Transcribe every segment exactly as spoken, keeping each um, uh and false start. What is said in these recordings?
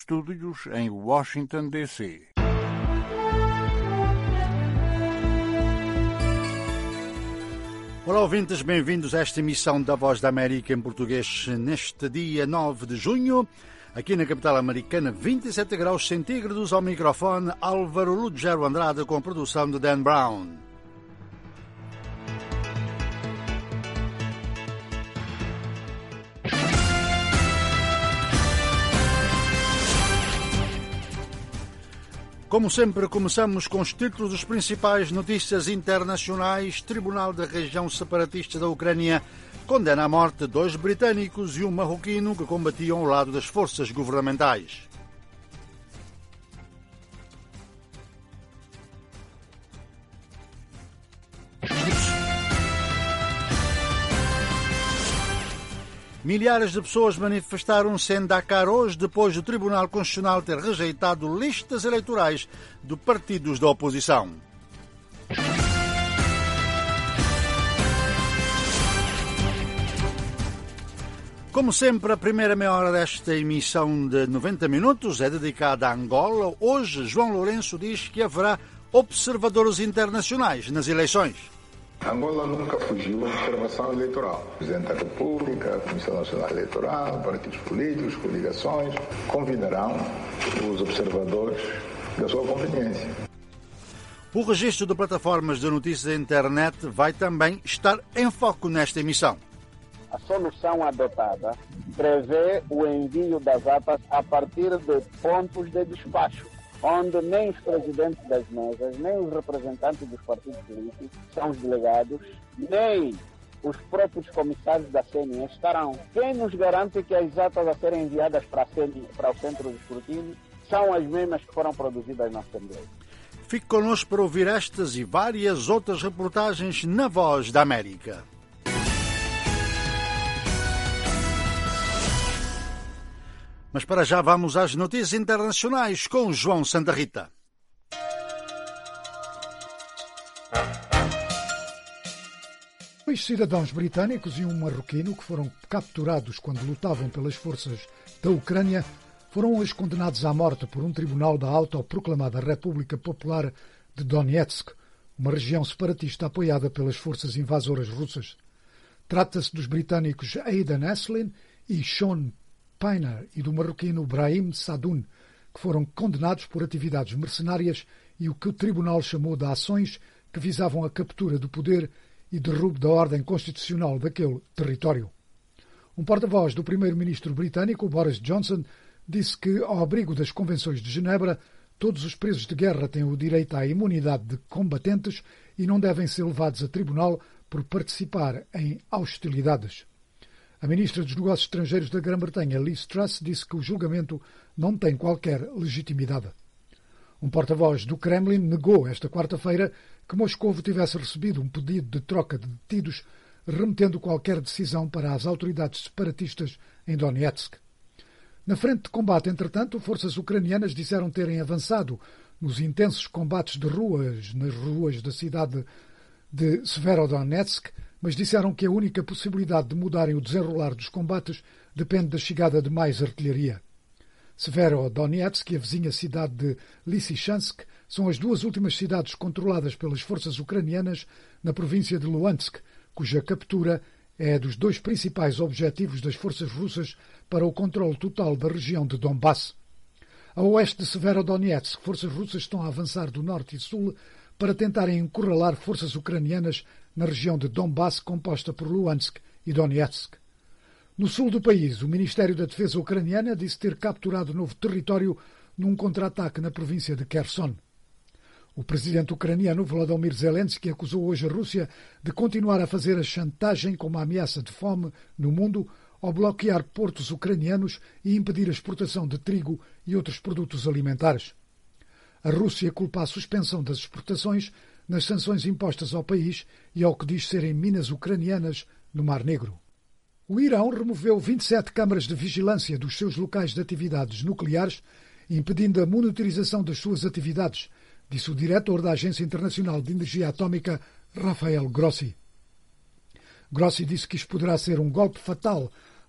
Estúdios em Washington, D C Olá, ouvintes, bem-vindos a esta emissão da Voz da América em português neste dia nove de junho. Aqui na capital americana, vinte e sete graus centígrados. Ao microfone, Álvaro Lugero Andrade, com produção de Dan Brown. Como sempre, começamos com os títulos das principais notícias internacionais. Tribunal da Região Separatista da Ucrânia condena à morte dois britânicos e um marroquino que combatiam ao lado das forças governamentais. Milhares de pessoas manifestaram-se em Dakar hoje depois do Tribunal Constitucional ter rejeitado listas eleitorais de partidos da oposição. Como sempre, a primeira meia hora desta emissão de noventa minutos é dedicada a Angola. Hoje, João Lourenço diz que haverá observadores internacionais nas eleições. Angola nunca fugiu da observação eleitoral. O Presidente da República, a Comissão Nacional Eleitoral, partidos políticos, coligações, convidarão os observadores da sua conveniência. O registro de plataformas de notícias da internet vai também estar em foco nesta emissão. A solução adotada prevê o envio das atas a partir de pontos de despacho, onde nem os presidentes das mesas, nem os representantes dos partidos políticos são os delegados, nem os próprios comissários da C N E estarão. Quem nos garante que as atas a serem enviadas para, a C N E, para o centro de escrutínio são as mesmas que foram produzidas na Assembleia? Fique connosco para ouvir estas e várias outras reportagens na Voz da América. Mas para já vamos às notícias internacionais com João Santa Rita. Dois cidadãos britânicos e um marroquino que foram capturados quando lutavam pelas forças da Ucrânia foram hoje condenados à morte por um tribunal da autoproclamada República Popular de Donetsk, uma região separatista apoiada pelas forças invasoras russas. Trata-se dos britânicos Aidan Aslin e Sean Payner e do marroquino Brahim Sadoun, que foram condenados por atividades mercenárias e o que o tribunal chamou de ações que visavam a captura do poder e derrubo da ordem constitucional daquele território. Um porta-voz do primeiro-ministro britânico, Boris Johnson, disse que, ao abrigo das convenções de Genebra, todos os presos de guerra têm o direito à imunidade de combatentes e não devem ser levados a tribunal por participar em hostilidades. A ministra dos Negócios Estrangeiros da Grã-Bretanha, Liz Truss, disse que o julgamento não tem qualquer legitimidade. Um porta-voz do Kremlin negou esta quarta-feira que Moscovo tivesse recebido um pedido de troca de detidos, remetendo qualquer decisão para as autoridades separatistas em Donetsk. Na frente de combate, entretanto, forças ucranianas disseram terem avançado nos intensos combates de ruas nas ruas da cidade de Severodonetsk, mas disseram que a única possibilidade de mudarem o desenrolar dos combates depende da chegada de mais artilharia. Severodonetsk e a vizinha cidade de Lysychansk são as duas últimas cidades controladas pelas forças ucranianas na província de Luhansk, cuja captura é dos dois principais objetivos das forças russas para o controle total da região de Donbass. A oeste de Severodonetsk, forças russas estão a avançar do norte e sul para tentarem encurralar forças ucranianas na região de Donbass, composta por Luhansk e Donetsk. No sul do país, o Ministério da Defesa ucraniana disse ter capturado novo território num contra-ataque na província de Kherson. O presidente ucraniano Volodymyr Zelensky acusou hoje a Rússia de continuar a fazer a chantagem com uma ameaça de fome no mundo ao bloquear portos ucranianos e impedir a exportação de trigo e outros produtos alimentares. A Rússia culpa a suspensão das exportações nas sanções impostas ao país e ao que diz serem minas ucranianas no Mar Negro. O Irão removeu vinte e sete câmaras de vigilância dos seus locais de atividades nucleares, impedindo a monitorização das suas atividades, disse o diretor da Agência Internacional de Energia Atómica, Rafael Grossi. Grossi disse que isto poderá ser um golpe fatal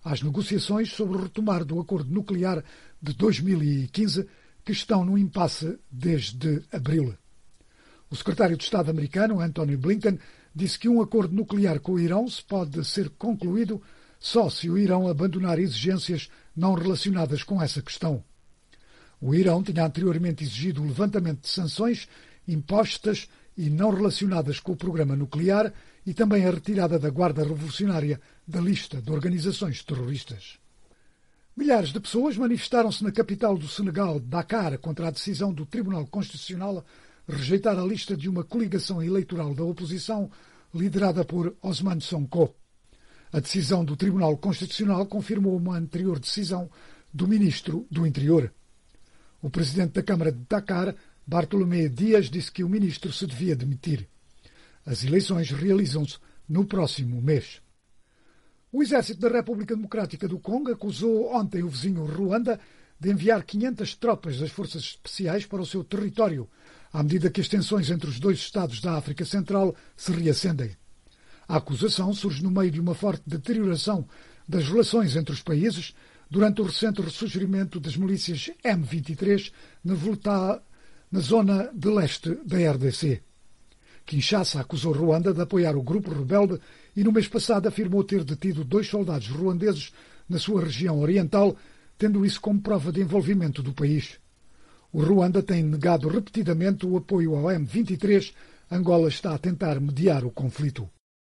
às negociações sobre o retomar do acordo nuclear de dois mil e quinze, que estão no impasse desde abril. O secretário de Estado americano, Antony Blinken, disse que um acordo nuclear com o Irão se pode ser concluído só se o Irão abandonar exigências não relacionadas com essa questão. O Irão tinha anteriormente exigido o levantamento de sanções impostas e não relacionadas com o programa nuclear e também a retirada da Guarda Revolucionária da lista de organizações terroristas. Milhares de pessoas manifestaram-se na capital do Senegal, Dakar, contra a decisão do Tribunal Constitucional rejeitar a lista de uma coligação eleitoral da oposição liderada por Ousmane Sonko. A decisão do Tribunal Constitucional confirmou uma anterior decisão do Ministro do Interior. O presidente da Câmara de Dakar, Bartolomé Dias, disse que o ministro se devia demitir. As eleições realizam-se no próximo mês. O Exército da República Democrática do Congo acusou ontem o vizinho Ruanda de enviar quinhentas tropas das forças especiais para o seu território, à medida que as tensões entre os dois Estados da África Central se reacendem. A acusação surge no meio de uma forte deterioração das relações entre os países durante o recente ressurgimento das milícias M vinte e três na, volta, na zona de leste da R D C. Kinshasa acusou Ruanda de apoiar o grupo rebelde e no mês passado afirmou ter detido dois soldados ruandeses na sua região oriental, tendo isso como prova de envolvimento do país. O Ruanda tem negado repetidamente o apoio ao M vinte e três. Angola está a tentar mediar o conflito.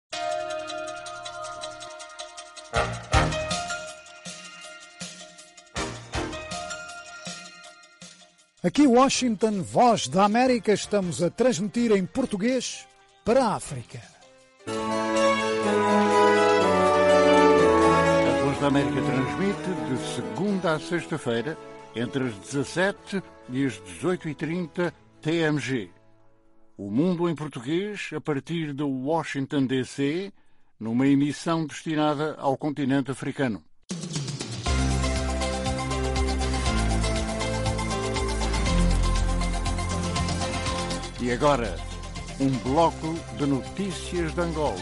Aqui Washington, Voz da América, estamos a transmitir em português para a África. A Voz da América transmite de segunda a sexta-feira, entre as dezassete e as dezoito e trinta T M G. O Mundo em Português, a partir de Washington, D C, numa emissão destinada ao continente africano. E agora, um bloco de notícias de Angola.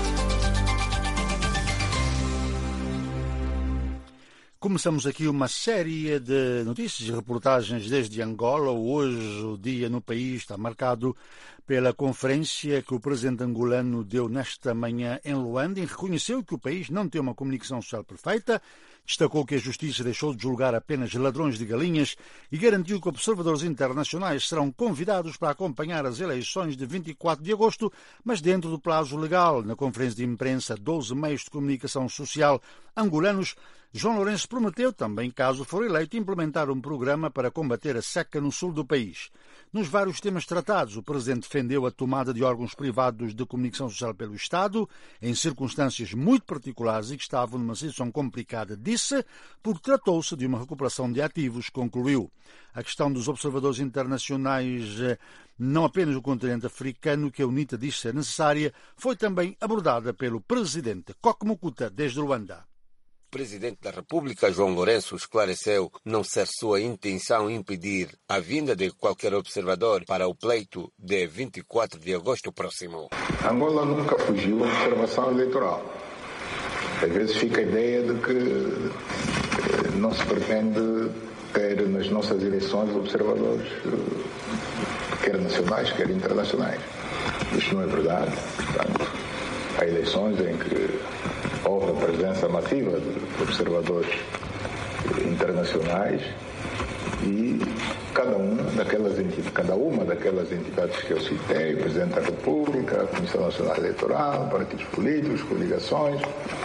Começamos aqui uma série de notícias e reportagens desde Angola. Hoje o dia no país está marcado pela conferência que o presidente angolano deu nesta manhã em Luanda e reconheceu que o país não tem uma comunicação social perfeita, destacou que a justiça deixou de julgar apenas ladrões de galinhas e garantiu que observadores internacionais serão convidados para acompanhar as eleições de vinte e quatro de agosto, mas dentro do prazo legal. Na conferência de imprensa, doze meios de comunicação social angolanos, João Lourenço prometeu também, caso for eleito, implementar um programa para combater a seca no sul do país. Nos vários temas tratados, o presidente defendeu a tomada de órgãos privados de comunicação social pelo Estado, em circunstâncias muito particulares e que estavam numa situação complicada, disse, porque tratou-se de uma recuperação de ativos, concluiu. A questão dos observadores internacionais, não apenas do continente africano, que a UNITA diz ser necessária, foi também abordada pelo presidente Koko Mokuta, desde Luanda. O presidente da República, João Lourenço, esclareceu não ser sua intenção impedir a vinda de qualquer observador para o pleito de vinte e quatro de agosto próximo. Angola nunca fugiu da observação eleitoral. Às vezes fica a ideia de que não se pretende ter nas nossas eleições observadores, quer nacionais, quer internacionais. Isto não é verdade. Portanto, há eleições em que houve a presença massiva de observadores internacionais e cada uma daquelas entidades, cada uma daquelas entidades que eu citei, o Presidente da República, a Comissão Nacional Eleitoral, partidos políticos, coligações,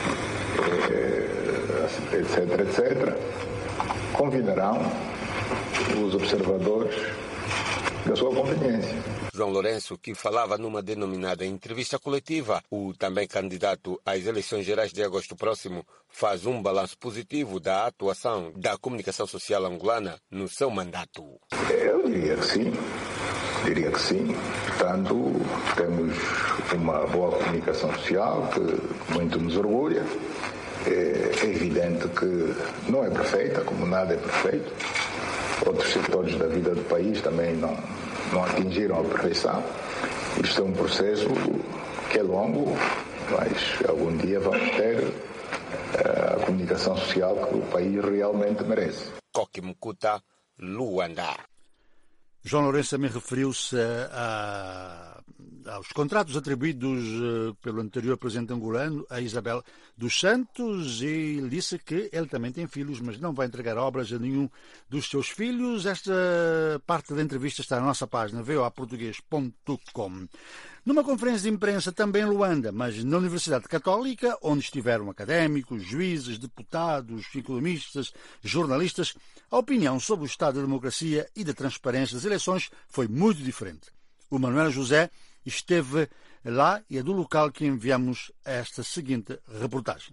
etc, etcétera, convidarão os observadores da sua conveniência. João Lourenço, que falava numa denominada entrevista coletiva, o também candidato às eleições gerais de agosto próximo, faz um balanço positivo da atuação da comunicação social angolana no seu mandato. Eu diria que sim, diria que sim. Portanto, temos uma boa comunicação social que muito nos orgulha. É evidente que não é perfeita, como nada é perfeito. Outros setores da vida do país também não, não atingiram a perfeição. Isto é um processo que é longo, mas algum dia vamos ter a comunicação social que o país realmente merece. Koki Mkuta, Luanda. João Lourenço também referiu-se a, a, aos contratos atribuídos pelo anterior presidente angolano, a Isabel dos Santos, e disse que ele também tem filhos, mas não vai entregar obras a nenhum dos seus filhos. Esta parte da entrevista está na nossa página v o a português ponto com. Numa conferência de imprensa também em Luanda, mas na Universidade Católica, onde estiveram académicos, juízes, deputados, economistas, jornalistas, a opinião sobre o estado da democracia e da transparência das eleições foi muito diferente. O Manuel José esteve lá e é do local que enviamos esta seguinte reportagem.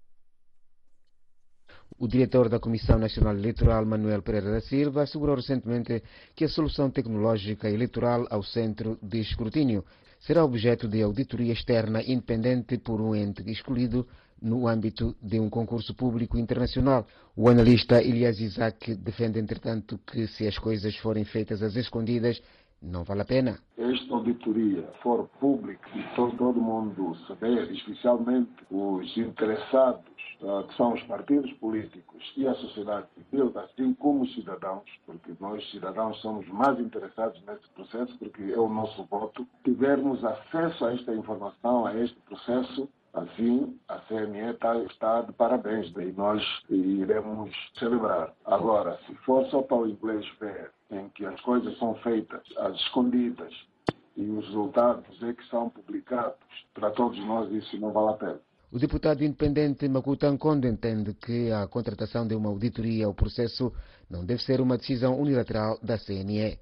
O diretor da Comissão Nacional Eleitoral, Manuel Pereira da Silva, assegurou recentemente que a solução tecnológica eleitoral ao centro de escrutínio será objeto de auditoria externa independente por um ente escolhido no âmbito de um concurso público internacional. O analista Elias Isaac defende, entretanto, que se as coisas forem feitas às escondidas, não vale a pena. Esta auditoria for pública e todo, todo mundo saber, especialmente os interessados, uh, que são os partidos políticos e a sociedade civil, assim como os cidadãos, porque nós cidadãos somos mais interessados nesse processo, porque é o nosso voto, tivermos acesso a esta informação, a este processo, assim a C N E está, está de parabéns e nós iremos celebrar. Agora, se for só para o inglês ver, em que as coisas são feitas às escondidas e os resultados é que são publicados, para todos nós isso não vale a pena. O deputado independente Makuta Nkondo entende que a contratação de uma auditoria ao processo não deve ser uma decisão unilateral da C N E.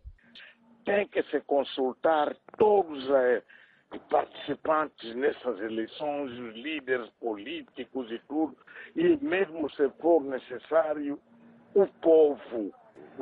Tem que se consultar todos os participantes nessas eleições, os líderes políticos e tudo, e mesmo se for necessário, o povo,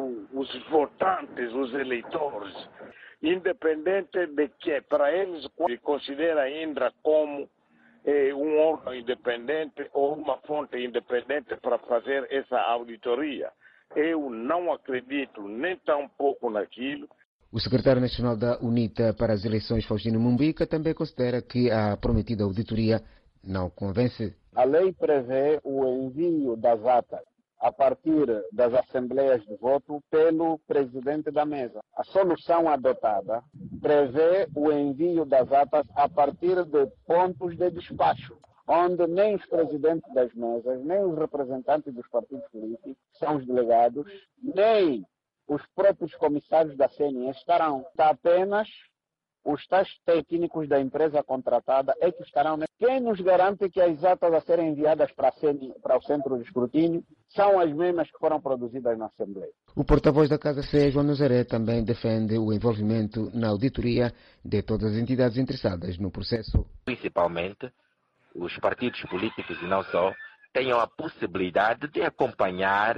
os votantes, os eleitores, independente de que para eles considera ainda como eh, um órgão independente ou uma fonte independente para fazer essa auditoria. Eu não acredito nem tão pouco naquilo. O secretário nacional da UNITA para as eleições, Faustino Mumbica, também considera que a prometida auditoria não convence. A lei prevê o envio das atas a partir das assembleias de voto pelo presidente da mesa. A solução adotada prevê o envio das atas a partir de pontos de despacho, onde nem os presidentes das mesas, nem os representantes dos partidos políticos, são os delegados, nem os próprios comissários da C N E estarão. Está apenas os tais técnicos da empresa contratada é que estarão. Quem nos garante que as atas a serem enviadas para, a C N E, para o centro de escrutínio são as mesmas que foram produzidas na Assembleia? O porta-voz da Casa C, João Nazaré, também defende o envolvimento na auditoria de todas as entidades interessadas no processo. Principalmente os partidos políticos e não só, tenham a possibilidade de acompanhar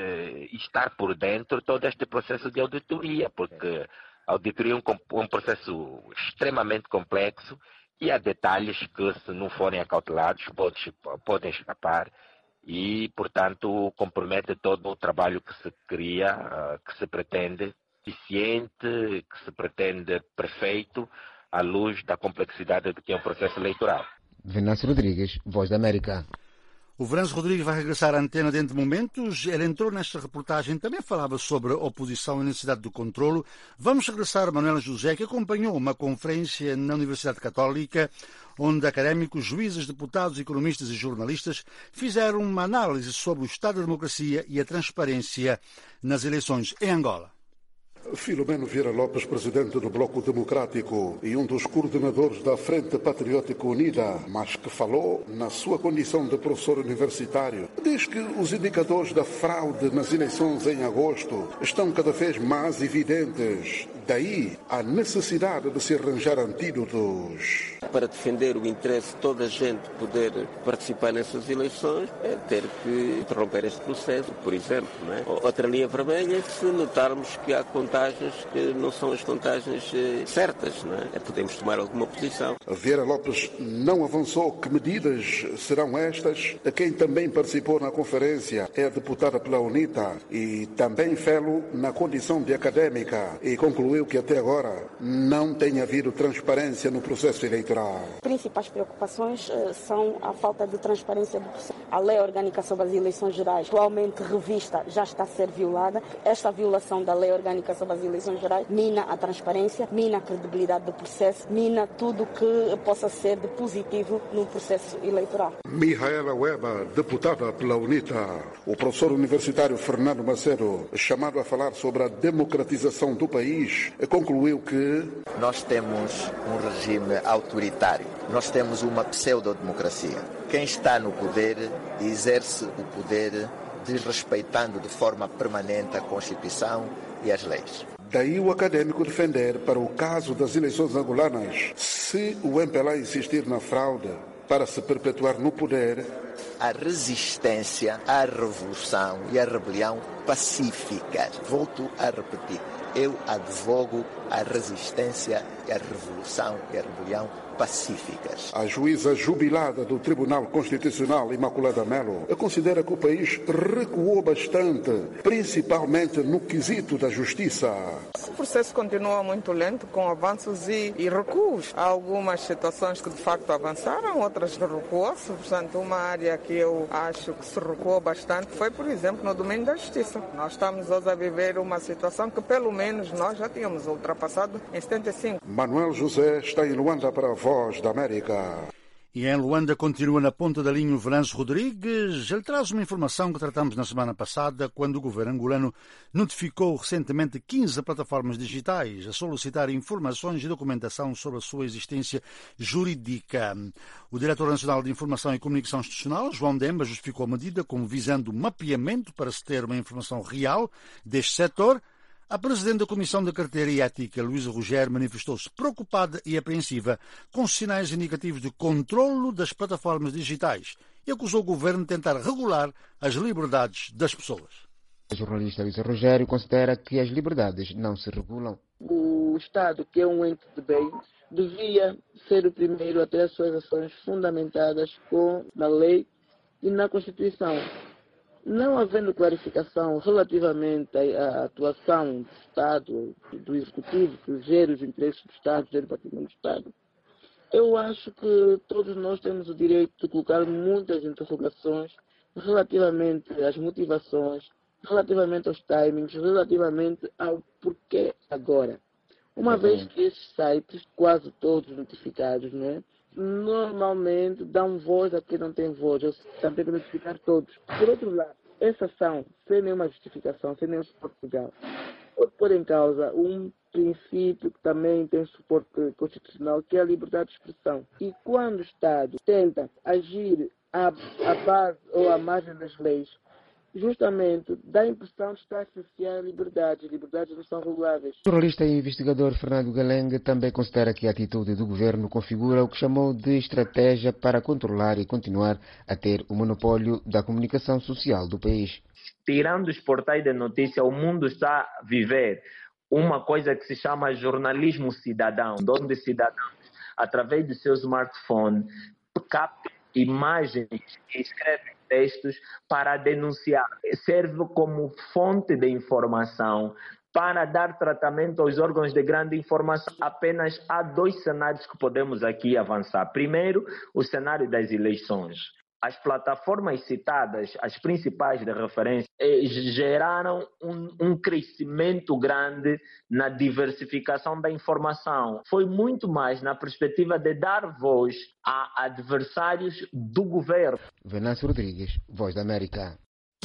e eh, estar por dentro de todo este processo de auditoria, porque a auditoria é um, um processo extremamente complexo e há detalhes que, se não forem acautelados, pode, podem escapar e, portanto, compromete todo o trabalho que se cria, uh, que se pretende eficiente, que se pretende perfeito, à luz da complexidade de que é um processo eleitoral. Venâncio Rodrigues, Voz da América. O Venâncio Rodrigues vai regressar à antena dentro de momentos. Ele entrou nesta reportagem, também falava sobre a oposição e a necessidade do controlo. Vamos regressar a Manuel José, que acompanhou uma conferência na Universidade Católica, onde académicos, juízes, deputados, economistas e jornalistas fizeram uma análise sobre o estado da democracia e a transparência nas eleições em Angola. Filomeno Vieira Lopes, presidente do Bloco Democrático e um dos coordenadores da Frente Patriótica Unida, mas que falou na sua condição de professor universitário, diz que os indicadores da fraude nas eleições em agosto estão cada vez mais evidentes. Daí a necessidade de se arranjar antídotos. Para defender o interesse de toda a gente poder participar nessas eleições, é ter que interromper este processo, por exemplo. Não é? Outra linha vermelha é se notarmos que há contagens que não são as contagens certas. Não é? Podemos tomar alguma posição. Vieira Lopes não avançou que medidas serão estas. Quem também participou na conferência é a deputada pela UNITA e também fê-lo na condição de académica e concluiu concluiu que até agora não tem havido transparência no processo eleitoral. As principais preocupações uh, são a falta de transparência do processo. A lei orgânica sobre as eleições gerais, atualmente revista, já está a ser violada. Esta violação da lei orgânica sobre as eleições gerais mina a transparência, mina a credibilidade do processo, mina tudo que possa ser de positivo no processo eleitoral. Mihaela Weber, deputada pela UNITA. O professor universitário Fernando Macedo, chamado a falar sobre a democratização do país, concluiu que nós temos um regime autoritário, nós temos uma pseudo-democracia. Quem está no poder exerce o poder desrespeitando de forma permanente a Constituição e as leis. Daí o académico defender, para o caso das eleições angolanas, se o M P L A insistir na fraude para se perpetuar no poder, a resistência à revolução e à rebelião pacífica. Volto a repetir, eu advogo a resistência e a revolução e a rebelião pacíficas. A juíza jubilada do Tribunal Constitucional, Imaculada Melo, considera que o país recuou bastante, principalmente no quesito da justiça. O processo continua muito lento, com avanços e, e recuos. Há algumas situações que de facto avançaram, outras recuou-se. Portanto, uma área que eu acho que se recuou bastante foi, por exemplo, no domínio da justiça. Nós estamos hoje a viver uma situação que pelo menos nós já tínhamos ultrapassado em setenta e cinco. Manuel José está em Luanda para a Voz da América. E em Luanda continua na ponta da linha o Venâncio Rodrigues. Ele traz uma informação que tratamos na semana passada, quando o governo angolano notificou recentemente quinze plataformas digitais a solicitar informações e documentação sobre a sua existência jurídica. O diretor nacional de Informação e Comunicação Institucional, João Demba, justificou a medida como visando mapeamento para se ter uma informação real deste setor. A presidente da Comissão de Carteira e Ética, Luísa Rogério, manifestou-se preocupada e apreensiva com sinais indicativos de controlo das plataformas digitais e acusou o governo de tentar regular as liberdades das pessoas. A jornalista Luísa Rogério considera que as liberdades não se regulam. O Estado, que é um ente de bem, devia ser o primeiro a ter as suas ações fundamentadas com na lei e na Constituição. Não havendo clarificação relativamente à atuação do Estado, do Executivo, que gera os interesses do Estado, gera o patrimônio do Estado, eu acho que todos nós temos o direito de colocar muitas interrogações relativamente às motivações, relativamente aos timings, relativamente ao porquê agora. Uma vez que esses sites, quase todos notificados, não é? Normalmente dão voz a quem não tem voz, ou também para notificar todos. Por outro lado, essa ação, sem nenhuma justificação, sem nenhum suporte legal, pode pôr em causa um princípio que também tem suporte constitucional, que é a liberdade de expressão. E quando o Estado tenta agir à, à base ou à margem das leis, justamente dá a impressão de estar a cercear a liberdade. As liberdades não são reguláveis. O jornalista e investigador Fernando Galengue também considera que a atitude do governo configura o que chamou de estratégia para controlar e continuar a ter o monopólio da comunicação social do país. Tirando os portais de notícia, o mundo está a viver uma coisa que se chama jornalismo cidadão, onde cidadãos, através do seu smartphone, captam imagens e escrevem textos para denunciar. Serve como fonte de informação para dar tratamento aos órgãos de grande informação. Apenas há dois cenários que podemos aqui avançar. Primeiro, o cenário das eleições. As plataformas citadas, as principais de referência, geraram um, um crescimento grande na diversificação da informação. Foi muito mais na perspectiva de dar voz a adversários do governo. Venâncio Rodrigues, Voz da América.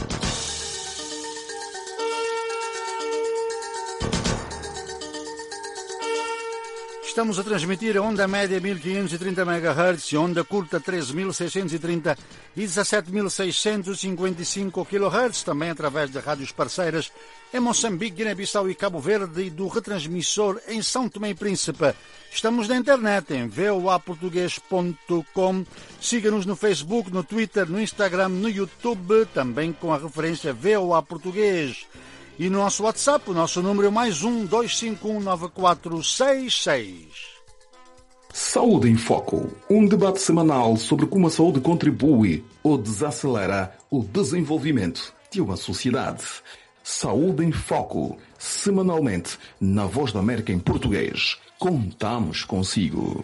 Estamos a transmitir a onda média mil quinhentos e trinta megahertz e onda curta treze mil seiscentos e trinta e dezassete mil seiscentos e cinquenta e cinco kilohertz, também através de rádios parceiras em Moçambique, Guiné-Bissau e Cabo Verde e do retransmissor em São Tomé e Príncipe. Estamos na internet em v o a português ponto com. Siga-nos no Facebook, no Twitter, no Instagram, no YouTube, também com a referência V O A Português. E no nosso WhatsApp, o nosso número é mais um dois cinco um nove quatro seis seis. Saúde em Foco, um debate semanal sobre como a saúde contribui ou desacelera o desenvolvimento de uma sociedade. Saúde em Foco, semanalmente, na Voz da América em português. Contamos consigo.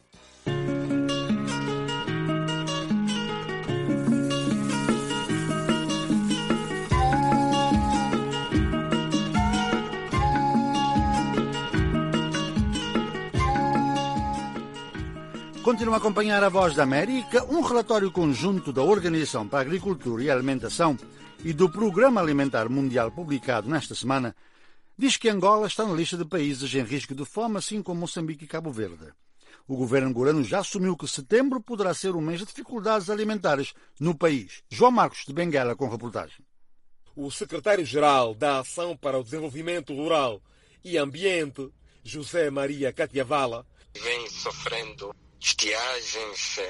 Continua a acompanhar a Voz da América, um relatório conjunto da Organização para a Agricultura e a Alimentação e do Programa Alimentar Mundial publicado nesta semana diz que Angola está na lista de países em risco de fome, assim como Moçambique e Cabo Verde. O governo angolano já assumiu que setembro poderá ser um mês de dificuldades alimentares no país. João Marcos, de Benguela, com reportagem. O secretário-geral da Ação para o Desenvolvimento Rural e Ambiente, José Maria Catiavala, vem sofrendo estiagens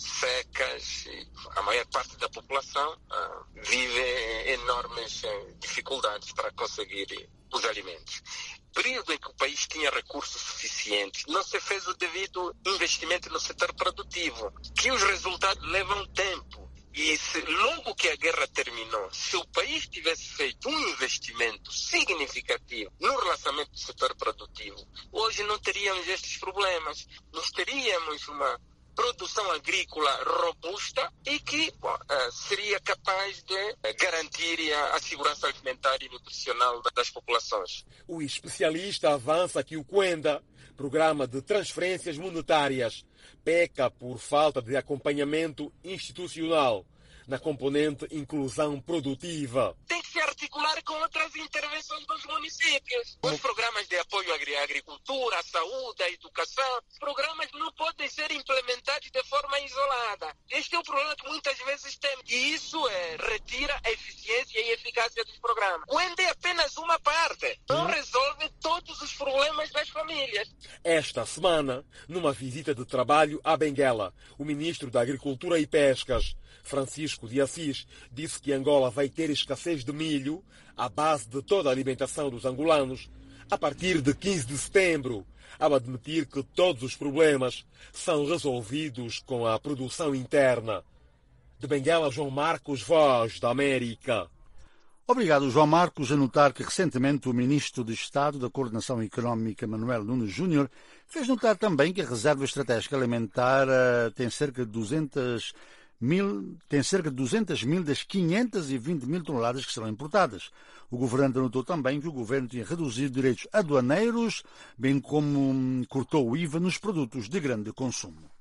secas e a maior parte da população uh, vive enormes uh, dificuldades para conseguir os alimentos. Período em que o país tinha recursos suficientes, não se fez o devido investimento no setor produtivo, que os resultados levam tempo. E se, logo que a guerra terminou, se o país tivesse feito um investimento significativo no relançamento do setor produtivo, hoje não teríamos estes problemas. Nós teríamos uma produção agrícola robusta e que bom, seria capaz de garantir a, a segurança alimentar e nutricional das populações. O especialista avança que o Cuenda, Programa de Transferências Monetárias, peca por falta de acompanhamento institucional na componente inclusão produtiva. Tem que se articular com outras intervenções dos municípios. Os programas de apoio à agricultura, à saúde, à educação, programas não podem ser implementados de forma isolada. Este é o problema que muitas vezes temos. E isso é, retira a eficiência e a eficácia dos programas. Quando é apenas uma parte, não resolve todos os problemas das famílias. Esta semana, numa visita de trabalho a Benguela, o ministro da Agricultura e Pescas, Francisco de Assis, disse que Angola vai ter escassez de milho, a base de toda a alimentação dos angolanos, a partir de quinze de setembro, ao admitir que todos os problemas são resolvidos com a produção interna. De Benguela, João Marcos, Voz da América. Obrigado, João Marcos. A notar que recentemente o Ministro de Estado da Coordenação Económica, Manuel Nunes Júnior, fez notar também que a Reserva Estratégica Alimentar uh, tem cerca de duzentas mil, tem cerca de duzentas mil das quinhentas e vinte mil toneladas que serão importadas. O governante anotou também que o governo tinha reduzido direitos aduaneiros, bem como um, cortou o I V A nos produtos de grande consumo.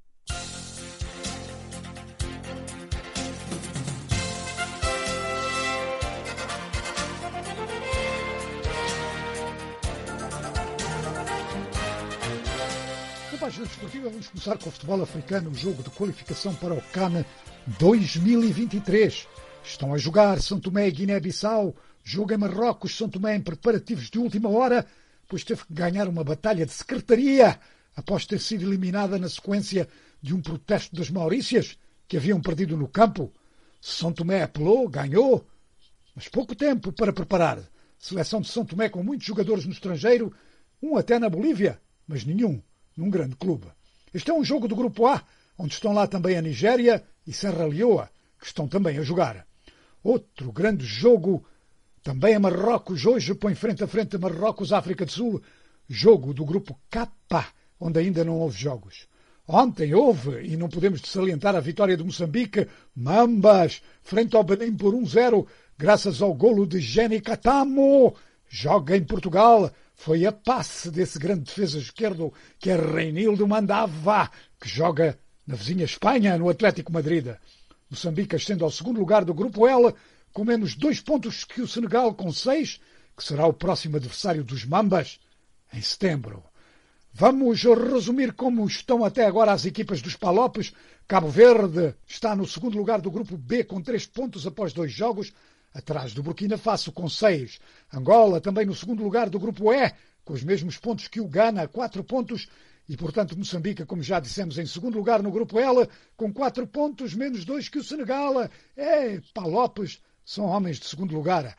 Na página desportiva vamos começar com o futebol africano, o jogo de qualificação para o CAN dois mil e vinte e três. Estão a jogar São Tomé e Guiné-Bissau, jogo em Marrocos, São Tomé em preparativos de última hora, pois teve que ganhar uma batalha de secretaria após ter sido eliminada na sequência de um protesto das Maurícias, que haviam perdido no campo. São Tomé apelou, ganhou, mas pouco tempo para preparar. Seleção de São Tomé com muitos jogadores no estrangeiro, um até na Bolívia, mas nenhum num grande clube. Este é um jogo do Grupo A, onde estão lá também a Nigéria e Serra Leoa, que estão também a jogar. Outro grande jogo, também a Marrocos, hoje põe frente a frente a Marrocos-África do Sul, jogo do Grupo K, onde ainda não houve jogos. Ontem houve, e não podemos salientar a vitória de Moçambique, Mambas, frente ao Benin por um zero, graças ao golo de Jenny Catamo. Joga em Portugal. Foi a passe desse grande defesa esquerdo que é Reinildo Mandava, que joga na vizinha Espanha, no Atlético Madrid. Moçambique ascende ao segundo lugar do Grupo L, com menos dois pontos que o Senegal, com seis, que será o próximo adversário dos Mambas, em setembro. Vamos resumir como estão até agora as equipas dos Palopes. Cabo Verde está no segundo lugar do Grupo B, com três pontos após dois jogos, atrás do Burkina Faso com seis. Angola também no segundo lugar do Grupo E, com os mesmos pontos que o Ghana, quatro pontos. E, portanto, Moçambique, como já dissemos, em segundo lugar no Grupo L, com quatro pontos, menos dois que o Senegal. É, Palopes são homens de segundo lugar.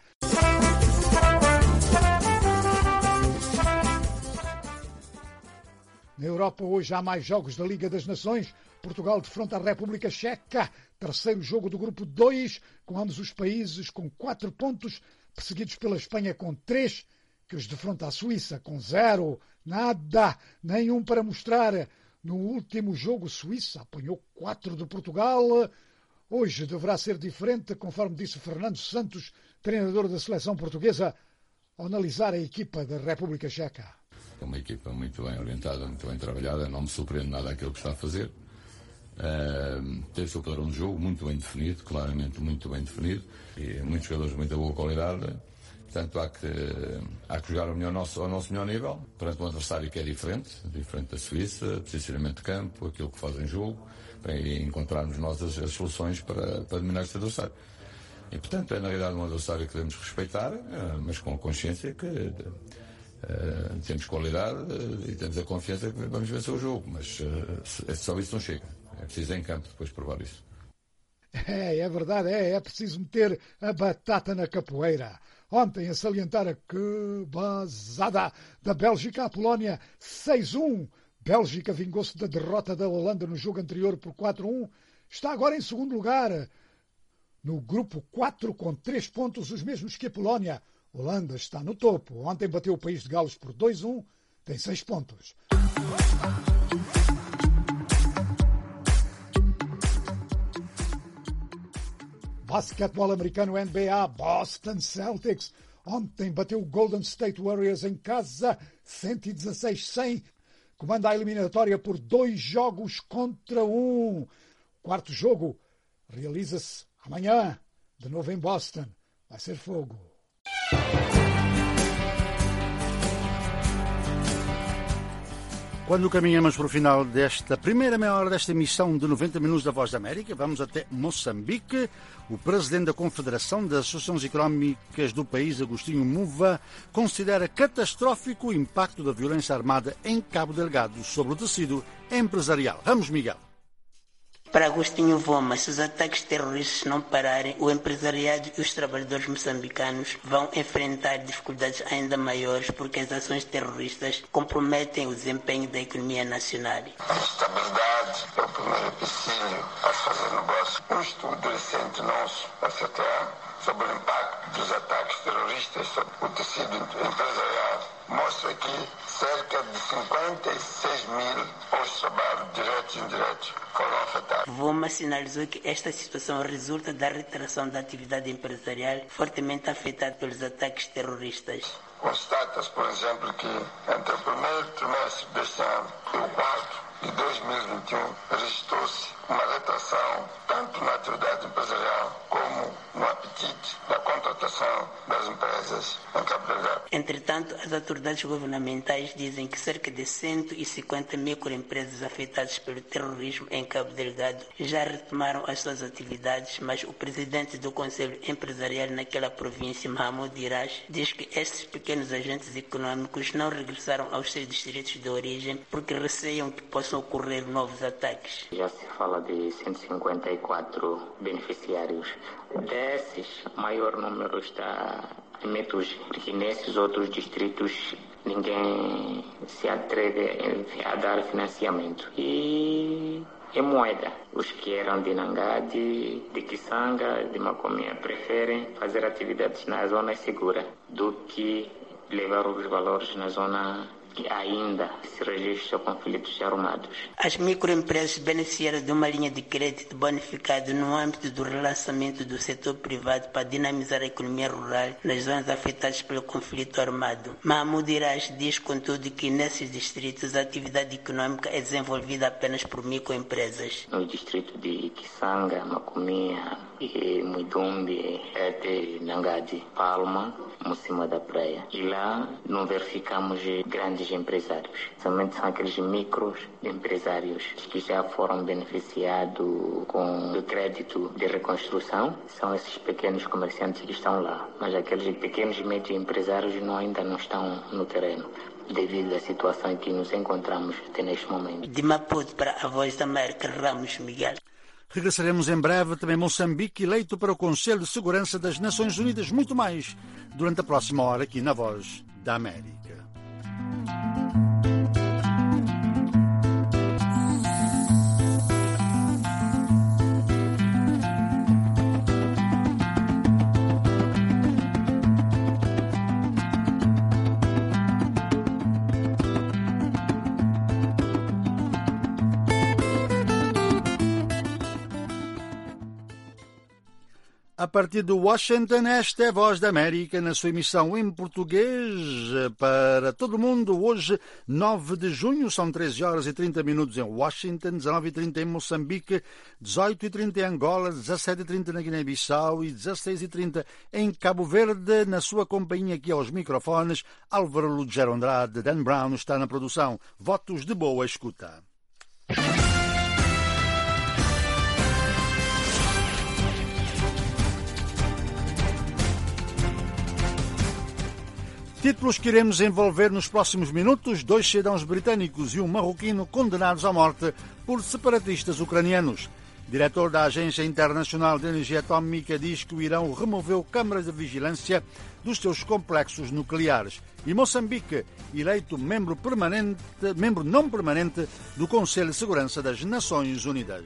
Na Europa hoje há mais jogos da Liga das Nações. Portugal defronta a República Checa. Terceiro jogo do Grupo dois, com ambos os países com quatro pontos, perseguidos pela Espanha com três, que os defronta a Suíça com zero. Nada, nenhum para mostrar. No último jogo, Suíça apanhou quatro de Portugal. Hoje deverá ser diferente, conforme disse Fernando Santos, treinador da seleção portuguesa, ao analisar a equipa da República Checa. É uma equipa muito bem orientada, muito bem trabalhada, não me surpreende nada aquilo que está a fazer. Uh, tem o seu padrão de jogo muito bem definido, claramente muito bem definido, e muitos jogadores de muita boa qualidade. Portanto, há que, há que jogar ao, melhor nosso, ao nosso melhor nível, perante um adversário que é diferente, diferente da Suíça, posicionamento de campo, aquilo que faz em jogo, e encontrarmos nós as, as soluções para, para dominar este adversário. E, portanto, é na realidade um adversário que devemos respeitar, mas com a consciência que uh, temos qualidade uh, e temos a confiança que vamos vencer o jogo. Mas uh, só isso não chega. É preciso em campo depois provar isso. É, é verdade, é, é preciso meter a batata na capoeira. Ontem, a salientar a que basada da Bélgica à Polónia, seis a um. Bélgica vingou-se da derrota da Holanda no jogo anterior por quatro a um. Está agora em segundo lugar. No grupo quatro, com três pontos, os mesmos que a Polónia. Holanda está no topo. Ontem bateu o País de Gales por dois a um. Tem seis pontos. Basquetebol americano N B A, Boston Celtics. Ontem bateu o Golden State Warriors em casa, cento e dezasseis a cem. Comanda a eliminatória por dois jogos contra um. O quarto jogo realiza-se amanhã, de novo em Boston. Vai ser fogo. Quando caminhamos para o final desta primeira meia hora desta emissão de noventa minutos da Voz da América, vamos até Moçambique. O presidente da Confederação das Associações Económicas do país, Agostinho Muva, considera catastrófico o impacto da violência armada em Cabo Delgado sobre o tecido empresarial. Ramos Miguel. Para Agostinho Voma, se os ataques terroristas não pararem, o empresariado e os trabalhadores moçambicanos vão enfrentar dificuldades ainda maiores porque as ações terroristas comprometem o desempenho da economia nacional. A estabilidade é o primeiro empecilho para fazer negócio. Um estudo recente nosso, a C T A, sobre o impacto dos ataques terroristas sobre o tecido empresarial, mostra que cerca de cinquenta e seis mil postos de trabalho, diretos e indiretos, foram afetados. Voma sinalizou que esta situação resulta da retração da atividade empresarial fortemente afetada pelos ataques terroristas. Constata-se, por exemplo, que entre o primeiro trimestre deste ano e o quarto de dois mil e vinte e um registrou-se uma retração tanto na atividade empresarial como no apetite da contratação das empresas em Cabo Delgado. Entretanto, as autoridades governamentais dizem que cerca de cento e cinquenta microempresas afetadas pelo terrorismo em Cabo Delgado já retomaram as suas atividades, mas o presidente do Conselho Empresarial naquela província, Mahmoud Iraj, diz que estes pequenos agentes econômicos não regressaram aos seus distritos de origem porque receiam que possam ocorrer novos ataques. Já se fala de cento e cinquenta e quatro beneficiários. Desses, o maior número está em Metuge, porque nesses outros distritos ninguém se atreve a dar financiamento. E em moeda, os que eram de Nangade, de Kisanga, de Macomia, preferem fazer atividades na zona segura do que levar os valores na zona que ainda se registra conflitos armados. As microempresas beneficiaram de uma linha de crédito bonificada no âmbito do relançamento do setor privado para dinamizar a economia rural nas zonas afetadas pelo conflito armado. Mahmoud Iraj diz, contudo, que nesses distritos a atividade econômica é desenvolvida apenas por microempresas. No distrito de Kisanga, Macomia e Muidumbi, até Nangade, Palma, Mocima da Praia. E lá não verificamos grandes empresários. Somente são aqueles micros empresários que já foram beneficiados com o crédito de reconstrução. São esses pequenos comerciantes que estão lá. Mas aqueles pequenos e médios empresários não, ainda não estão no terreno, devido à situação em que nos encontramos até neste momento. De Maputo para a Voz da América, Ramos Miguel. Regressaremos em breve, também Moçambique, eleito para o Conselho de Segurança das Nações Unidas, muito mais, durante a próxima hora aqui na Voz da América. A partir de Washington, esta é a Voz da América na sua emissão em português para todo o mundo. Hoje, nove de junho, são treze horas e trinta minutos em Washington, dezenove e trinta em Moçambique, dezoito e trinta em Angola, dezassete e trinta na Guiné-Bissau e dezasseis e trinta em Cabo Verde. Na sua companhia aqui aos microfones, Álvaro Lugero Andrade. Dan Brown está na produção. Votos de boa escuta. Títulos que iremos envolver nos próximos minutos: dois cidadãos britânicos e um marroquino condenados à morte por separatistas ucranianos. Diretor da Agência Internacional de Energia Atômica diz que o Irão removeu câmaras de vigilância dos seus complexos nucleares. E Moçambique, eleito membro, permanente, membro não permanente do Conselho de Segurança das Nações Unidas.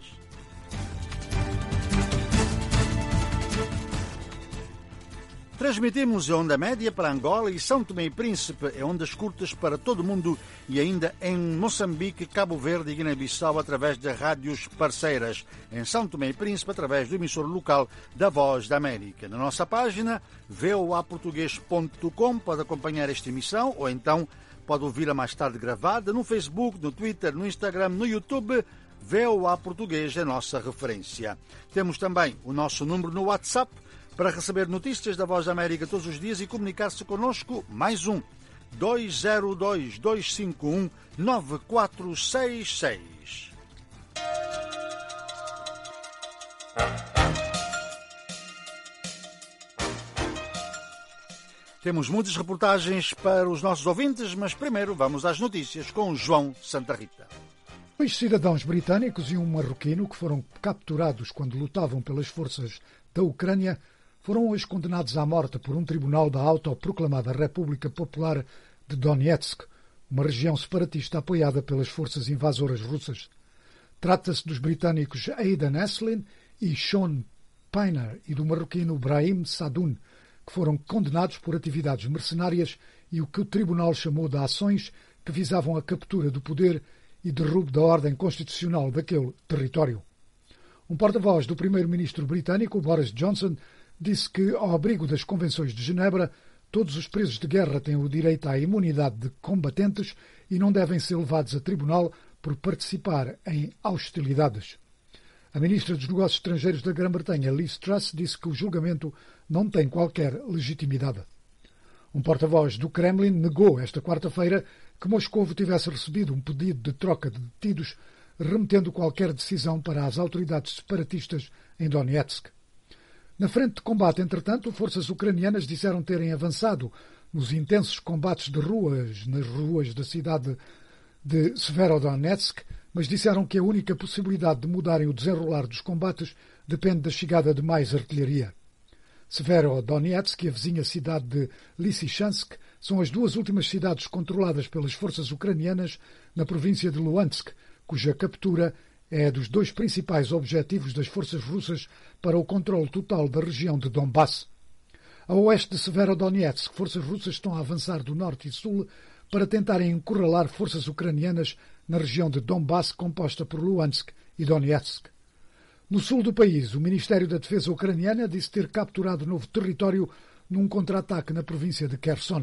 Transmitimos em onda média para Angola e São Tomé e Príncipe, em ondas curtas para todo o mundo e ainda em Moçambique, Cabo Verde e Guiné-Bissau através de rádios parceiras. Em São Tomé e Príncipe, através do emissor local da Voz da América. Na nossa página, v o a português ponto com, pode acompanhar esta emissão ou então pode ouvi-la mais tarde gravada no Facebook, no Twitter, no Instagram, no YouTube. V O A Português é a nossa referência. Temos também o nosso número no WhatsApp, para receber notícias da Voz da América todos os dias e comunicar-se connosco, mais um, dois zero dois, dois cinco um, nove quatro seis seis. Temos muitas reportagens para os nossos ouvintes, mas primeiro vamos às notícias com João Santa Rita. Dois cidadãos britânicos e um marroquino que foram capturados quando lutavam pelas forças da Ucrânia foram hoje condenados à morte por um tribunal da autoproclamada República Popular de Donetsk, uma região separatista apoiada pelas forças invasoras russas. Trata-se dos britânicos Aidan Aslin e Sean Piner e do marroquino Brahim Sadoun, que foram condenados por atividades mercenárias e o que o tribunal chamou de ações que visavam a captura do poder e derrubo da ordem constitucional daquele território. Um porta-voz do primeiro-ministro britânico, Boris Johnson, disse que, ao abrigo das Convenções de Genebra, todos os presos de guerra têm o direito à imunidade de combatentes e não devem ser levados a tribunal por participar em hostilidades. A ministra dos Negócios Estrangeiros da Grã-Bretanha, Liz Truss, disse que o julgamento não tem qualquer legitimidade. Um porta-voz do Kremlin negou esta quarta-feira que Moscovo tivesse recebido um pedido de troca de detidos, remetendo qualquer decisão para as autoridades separatistas em Donetsk. Na frente de combate, entretanto, forças ucranianas disseram terem avançado nos intensos combates de ruas nas ruas da cidade de Severodonetsk, mas disseram que a única possibilidade de mudarem o desenrolar dos combates depende da chegada de mais artilharia. Severodonetsk e a vizinha cidade de Lysychansk são as duas últimas cidades controladas pelas forças ucranianas na província de Luhansk, cuja captura é dos dois principais objetivos das forças russas para o controle total da região de Donbass. A oeste de Severodonetsk, forças russas estão a avançar do norte e sul para tentarem encurralar forças ucranianas na região de Donbass, composta por Luhansk e Donetsk. No sul do país, o Ministério da Defesa ucraniana disse ter capturado novo território num contra-ataque na província de Kherson.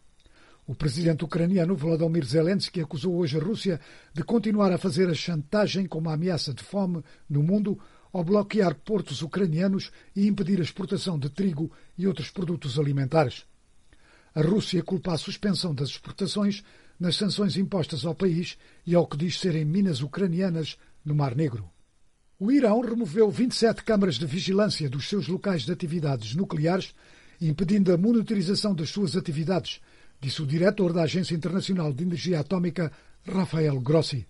O presidente ucraniano Volodymyr Zelensky acusou hoje a Rússia de continuar a fazer a chantagem com uma ameaça de fome no mundo ao bloquear portos ucranianos e impedir a exportação de trigo e outros produtos alimentares. A Rússia culpa a suspensão das exportações nas sanções impostas ao país e ao que diz serem minas ucranianas no Mar Negro. O Irão removeu vinte e sete câmaras de vigilância dos seus locais de atividades nucleares, impedindo a monitorização das suas atividades, disse o diretor da Agência Internacional de Energia Atômica, Rafael Grossi.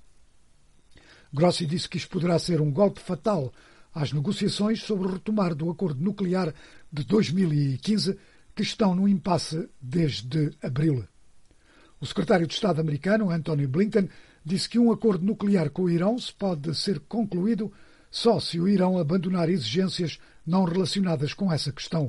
Grossi disse que isto poderá ser um golpe fatal às negociações sobre o retomar do acordo nuclear de dois mil e quinze, que estão no impasse desde abril. O secretário de Estado americano, Antony Blinken, disse que um acordo nuclear com o Irão se pode ser concluído só se o Irão abandonar exigências não relacionadas com essa questão.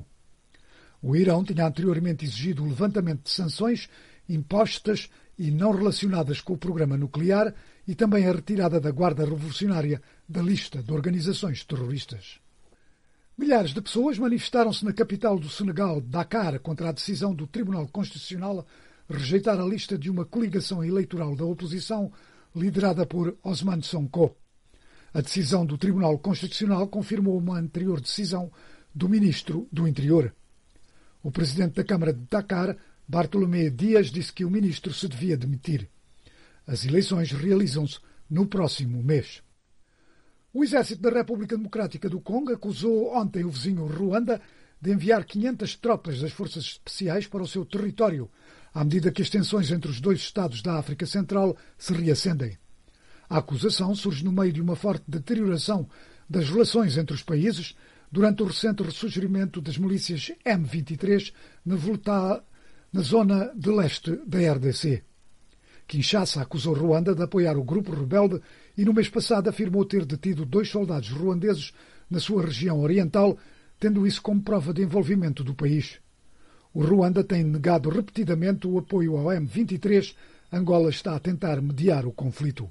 O Irão tinha anteriormente exigido o levantamento de sanções impostas e não relacionadas com o programa nuclear e também a retirada da Guarda Revolucionária da lista de organizações terroristas. Milhares de pessoas manifestaram-se na capital do Senegal, Dakar, contra a decisão do Tribunal Constitucional rejeitar a lista de uma coligação eleitoral da oposição liderada por Ousmane Sonko. A decisão do Tribunal Constitucional confirmou uma anterior decisão do Ministro do Interior. O presidente da Câmara de Dakar, Bartolomé Dias, disse que o ministro se devia demitir. As eleições realizam-se no próximo mês. O exército da República Democrática do Congo acusou ontem o vizinho Ruanda de enviar quinhentas tropas das forças especiais para o seu território, à medida que as tensões entre os dois estados da África Central se reacendem. A acusação surge no meio de uma forte deterioração das relações entre os países durante o recente ressurgimento das milícias M vinte e três na, Volta, na zona de leste da R D C. Kinshasa acusou Ruanda de apoiar o grupo rebelde e no mês passado afirmou ter detido dois soldados ruandeses na sua região oriental, tendo isso como prova de envolvimento do país. O Ruanda tem negado repetidamente o apoio ao M vinte e três. Angola está a tentar mediar o conflito.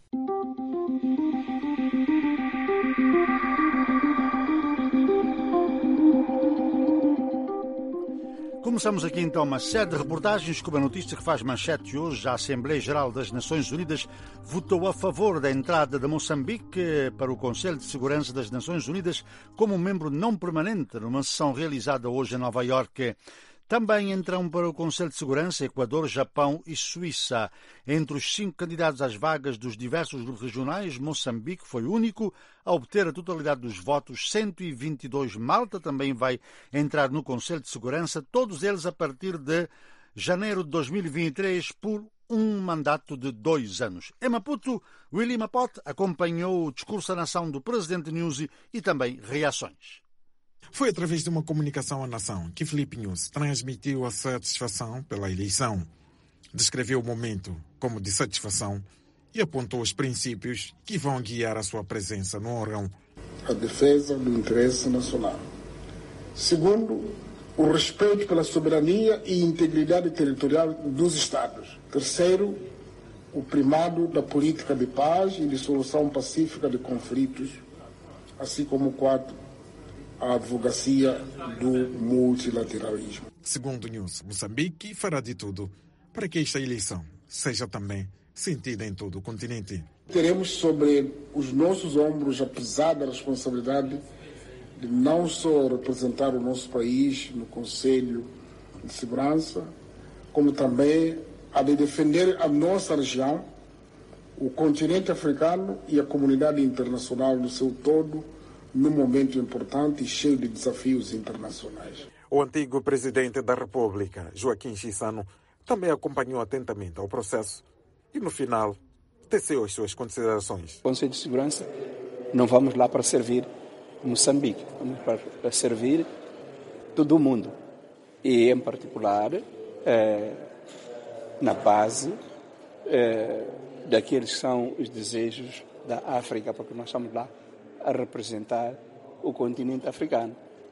Começamos aqui então uma série de reportagens com a notícia que faz manchete hoje. A Assembleia Geral das Nações Unidas votou a favor da entrada de Moçambique para o Conselho de Segurança das Nações Unidas como membro não permanente numa sessão realizada hoje em Nova Iorque. Também entram para o Conselho de Segurança Equador, Japão e Suíça. Entre os cinco candidatos às vagas dos diversos grupos regionais, Moçambique foi o único a obter a totalidade dos votos, cento e vinte e dois. Malta também vai entrar no Conselho de Segurança, todos eles a partir de janeiro de dois mil e vinte e três, por um mandato de dois anos. Em Maputo, Willy Mapote acompanhou o discurso à nação do presidente Nyusi e também reações. Foi através de uma comunicação à nação que Filipe Nyusi transmitiu a satisfação pela eleição. Descreveu o momento como de satisfação e apontou os princípios que vão guiar a sua presença no órgão. A defesa do interesse nacional. Segundo, o respeito pela soberania e integridade territorial dos Estados. Terceiro, o primado da política de paz e de solução pacífica de conflitos, assim como quarto, a advocacia do multilateralismo. Segundo Nyusi, Moçambique fará de tudo para que esta eleição seja também sentida em todo o continente. Teremos sobre os nossos ombros a pesada responsabilidade de não só representar o nosso país no Conselho de Segurança, como também a de defender a nossa região, o continente africano e a comunidade internacional no seu todo, num momento importante e cheio de desafios internacionais. O antigo presidente da República, Joaquim Chissano, também acompanhou atentamente ao processo e, no final, teceu as suas considerações. Conselho de Segurança, não vamos lá para servir Moçambique, vamos para servir todo o mundo. E, em particular, é, na base é, daqueles que são os desejos da África, porque nós estamos lá a representar o continente africano.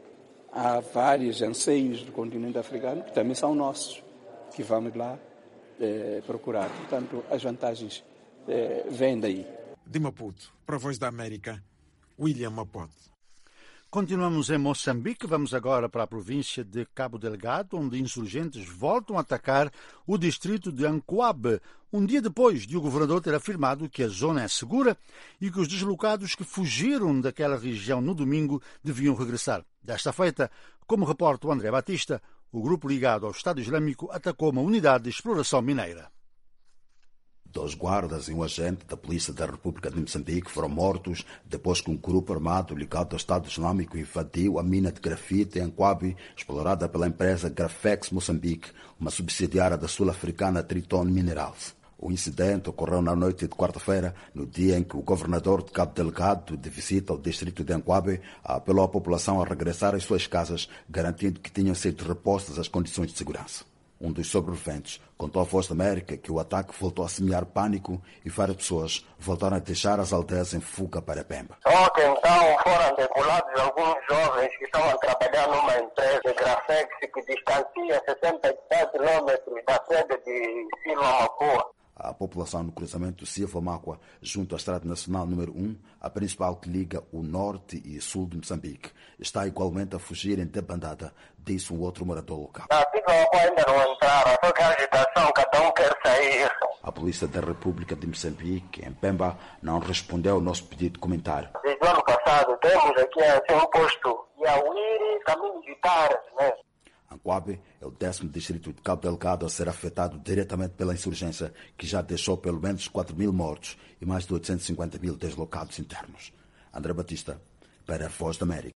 Há vários anseios do continente africano que também são nossos, que vamos lá eh, procurar. Portanto, as vantagens eh, vêm daí. De Maputo, para a Voz da América, William Mapote. Continuamos em Moçambique, vamos agora para a província de Cabo Delgado, onde insurgentes voltam a atacar o distrito de Ancoabe, um dia depois de o governador ter afirmado que a zona é segura e que os deslocados que fugiram daquela região no domingo deviam regressar. Desta feita, como reporta o André Batista, o grupo ligado ao Estado Islâmico atacou uma unidade de exploração mineira. Dois guardas e um agente da Polícia da República de Moçambique foram mortos depois que um grupo armado ligado ao Estado Islâmico invadiu a mina de grafite em Ancoabe, explorada pela empresa Grafex Moçambique, uma subsidiária da sul-africana Triton Minerals. O incidente ocorreu na noite de quarta-feira, no dia em que o governador de Cabo Delgado, de visita ao distrito de Ancoabe, apelou à população a regressar às suas casas, garantindo que tinham sido repostas as condições de segurança. Um dos sobreviventes contou à Voz da América que o ataque voltou a semear pânico e várias pessoas voltaram a deixar as aldeias em fuga para Pemba. Ontem, então, foram decolados alguns jovens que estavam a trabalhar numa empresa de Grafex que distancia sessenta e sete quilômetros da sede de Silva Macoa. a população no cruzamento Silva-Máqua, junto à Estrada Nacional número um, a principal que liga o norte e sul de Moçambique. Está igualmente a fugirem de bandada, disse um outro morador local. A Silva-Máqua ainda não entraram, só que a agitação, cada um quer sair. A Polícia da República de Moçambique, em Pemba, não respondeu ao nosso pedido de comentário. Desde o ano passado temos aqui assim, um posto Iauíri, caminho de Taras, né? Anquabe é o décimo distrito de Cabo Delgado a ser afetado diretamente pela insurgência, que já deixou pelo menos quatro mil mortos e mais de oitocentos e cinquenta mil deslocados internos. André Batista, para a Voz da América.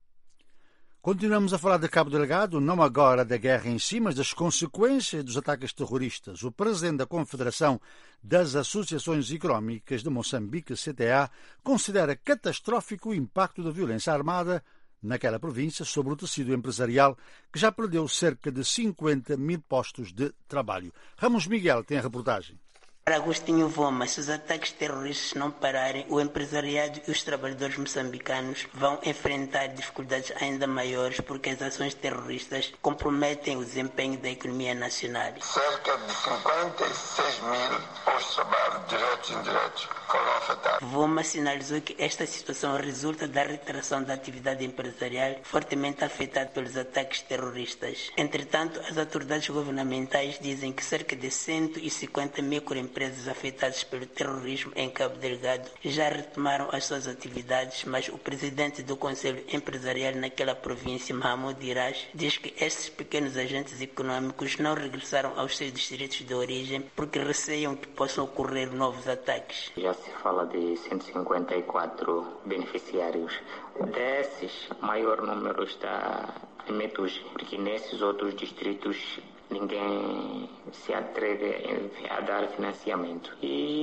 Continuamos a falar de Cabo Delgado, não agora da guerra em si, mas das consequências dos ataques terroristas. O presidente da Confederação das Associações Económicas de Moçambique, C T A, considera catastrófico o impacto da violência armada naquela província sobre o tecido empresarial, que já perdeu cerca de cinquenta mil postos de trabalho. Ramos Miguel tem a reportagem. Para Agostinho Voma, se os ataques terroristas não pararem, o empresariado e os trabalhadores moçambicanos vão enfrentar dificuldades ainda maiores porque as ações terroristas comprometem o desempenho da economia nacional. Cerca de cinquenta e seis mil postos de trabalho, diretos e indiretos, foram afetados. Voma sinalizou que esta situação resulta da retração da atividade empresarial fortemente afetada pelos ataques terroristas. Entretanto, as autoridades governamentais dizem que cerca de cento e cinquenta microempresas empresas afetadas pelo terrorismo em Cabo Delgado já retomaram as suas atividades, mas o presidente do Conselho Empresarial naquela província, Mahmoud Iraj, diz que estes pequenos agentes econômicos não regressaram aos seus distritos de origem porque receiam que possam ocorrer novos ataques. Já se fala de cento e cinquenta e quatro beneficiários. Desses, o maior número está em Metuge, porque nesses outros distritos ninguém se atreve a dar financiamento.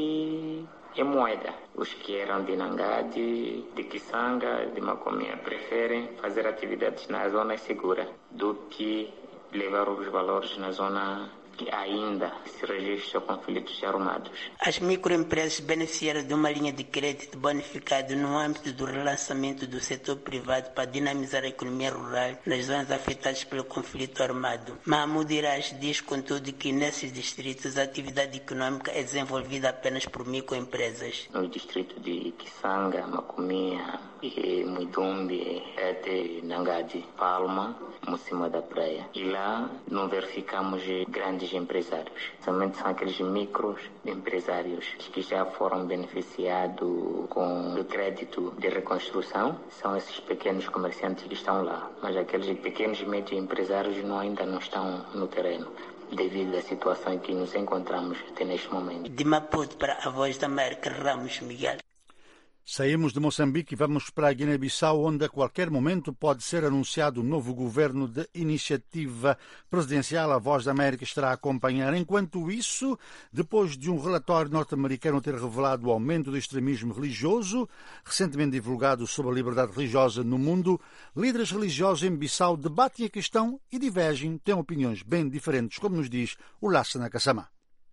E em moeda, os que eram de Nangade, de Kisanga, de Macomia, preferem fazer atividades na zona segura do que levar os valores na zona que ainda se registra conflitos armados. As microempresas beneficiaram de uma linha de crédito bonificado no âmbito do relançamento do setor privado para dinamizar a economia rural nas zonas afetadas pelo conflito armado. Mahmoud Iraj diz, contudo, que nesses distritos a atividade econômica é desenvolvida apenas por microempresas. No distrito de Kisanga, Macomia, e Muidumbi, até Nangade, Palma, Mocima da Praia. E lá não verificamos grandes empresários. Somente são aqueles micros empresários que já foram beneficiados com o crédito de reconstrução. São esses pequenos comerciantes que estão lá. Mas aqueles pequenos e médios empresários não, ainda não estão no terreno, devido à situação em que nos encontramos até neste momento. De Maputo para a Voz da América, Ramos Miguel. Saímos de Moçambique e vamos para a Guiné-Bissau, onde a qualquer momento pode ser anunciado um novo governo de iniciativa presidencial. A Voz da América estará a acompanhar. Enquanto isso, depois de um relatório norte-americano ter revelado o aumento do extremismo religioso, recentemente divulgado sobre a liberdade religiosa no mundo, líderes religiosos em Bissau debatem a questão e divergem, têm opiniões bem diferentes, como nos diz o Lassana Kassamá.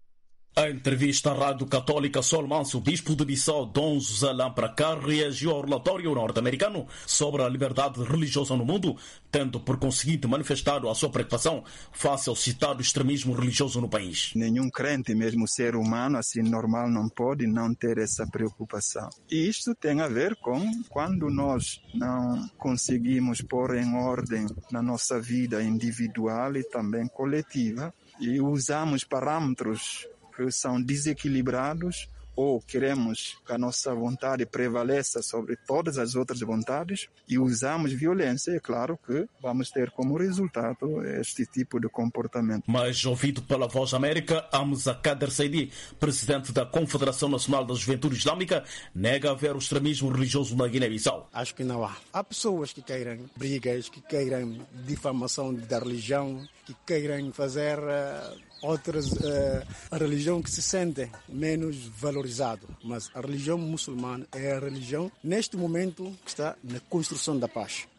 A entrevista à Rádio Católica Sol Manso, bispo de Bissau, Dom José Lampracar, reagiu ao relatório norte-americano sobre a liberdade religiosa no mundo, tendo por conseguinte manifestado a sua preocupação face ao citado extremismo religioso no país. Nenhum crente, mesmo ser humano, assim normal, não pode não ter essa preocupação. E isto tem a ver com quando nós não conseguimos pôr em ordem na nossa vida individual e também coletiva e usamos parâmetros que são desequilibrados ou queremos que a nossa vontade prevaleça sobre todas as outras vontades e usamos violência, é claro que vamos ter como resultado este tipo de comportamento. Mas, ouvido pela Voz América, Hamza Kader Saidi, presidente da Confederação Nacional da Juventude Islâmica, nega haver o extremismo religioso na Guiné-Bissau. Acho que não há. Há pessoas que queiram brigas, que queiram difamação da religião, que queiram fazer uh, outras uh, a religião que se sente menos valorizado, mas a religião muçulmana é a religião neste momento que está na construção da paz.